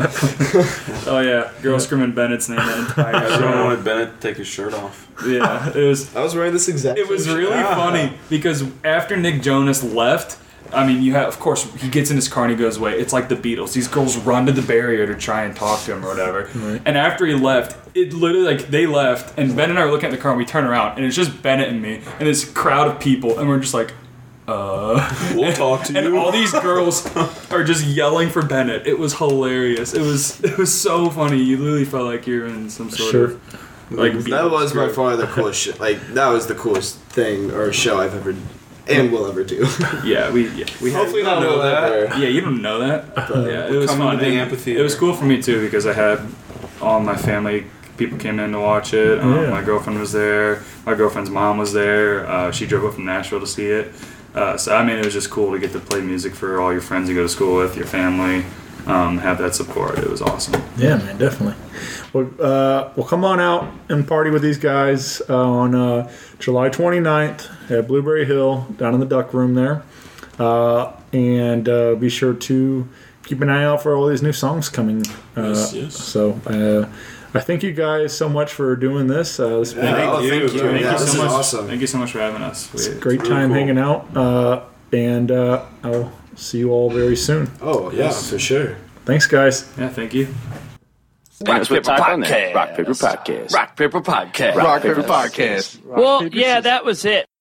Oh yeah, girl screaming Bennett's name the entire Everyone show. wanted Bennett to take his shirt off. Yeah, it was I was wearing this exact. it was same really shirt. funny because after Nick Jonas left, I mean, you have of course he gets in his car and he goes away. It's like the Beatles. These girls run to the barrier to try and talk to him or whatever. Right. And after he left, it literally like they left, and Ben and I were looking at the car and we turn around and it's just Bennett and me and this crowd of people, and we're just like, uh. We'll talk to And you. all these girls are just yelling for Bennett. It was hilarious. It was it was so funny. You literally felt like you're in some sort Sure. of like That Beatles was by group. far the coolest shit. Like that was the coolest thing or show I've ever and will ever do. Yeah, we yeah, we had, Hopefully not know know that. that. Yeah, you don't know that. Yeah, it was Coming fun. to the And amphitheater. It was cool for me too because I had all my family people came in to watch it. Um, Yeah. My girlfriend was there. My girlfriend's mom was there. Uh, she drove up from Nashville to see it. Uh, so I mean, it was just cool to get to play music for all your friends you go to school with, your family. Um, have that support. It was awesome. Yeah, man, definitely. Well, uh, well, come on out and party with these guys uh, on uh, July twenty-ninth at Blueberry Hill down in the Duck Room there. Uh, and uh, be sure to keep an eye out for all these new songs coming. Uh, Yes, yes. So uh, I thank you guys so much for doing this. Uh, this has been Yeah, oh, you. thank you. Thank Yeah, you this so is much. awesome. Thank you so much for having us. We, a great really time cool. hanging out. Uh, and uh, I'll see you all very soon. Oh, yeah, Yes. for sure. Thanks, guys. yeah, thank you. Rock Paper Podcast. Rock Paper Podcast. Rock Paper Podcast. Rock Paper Podcast. Well, yeah, that was it.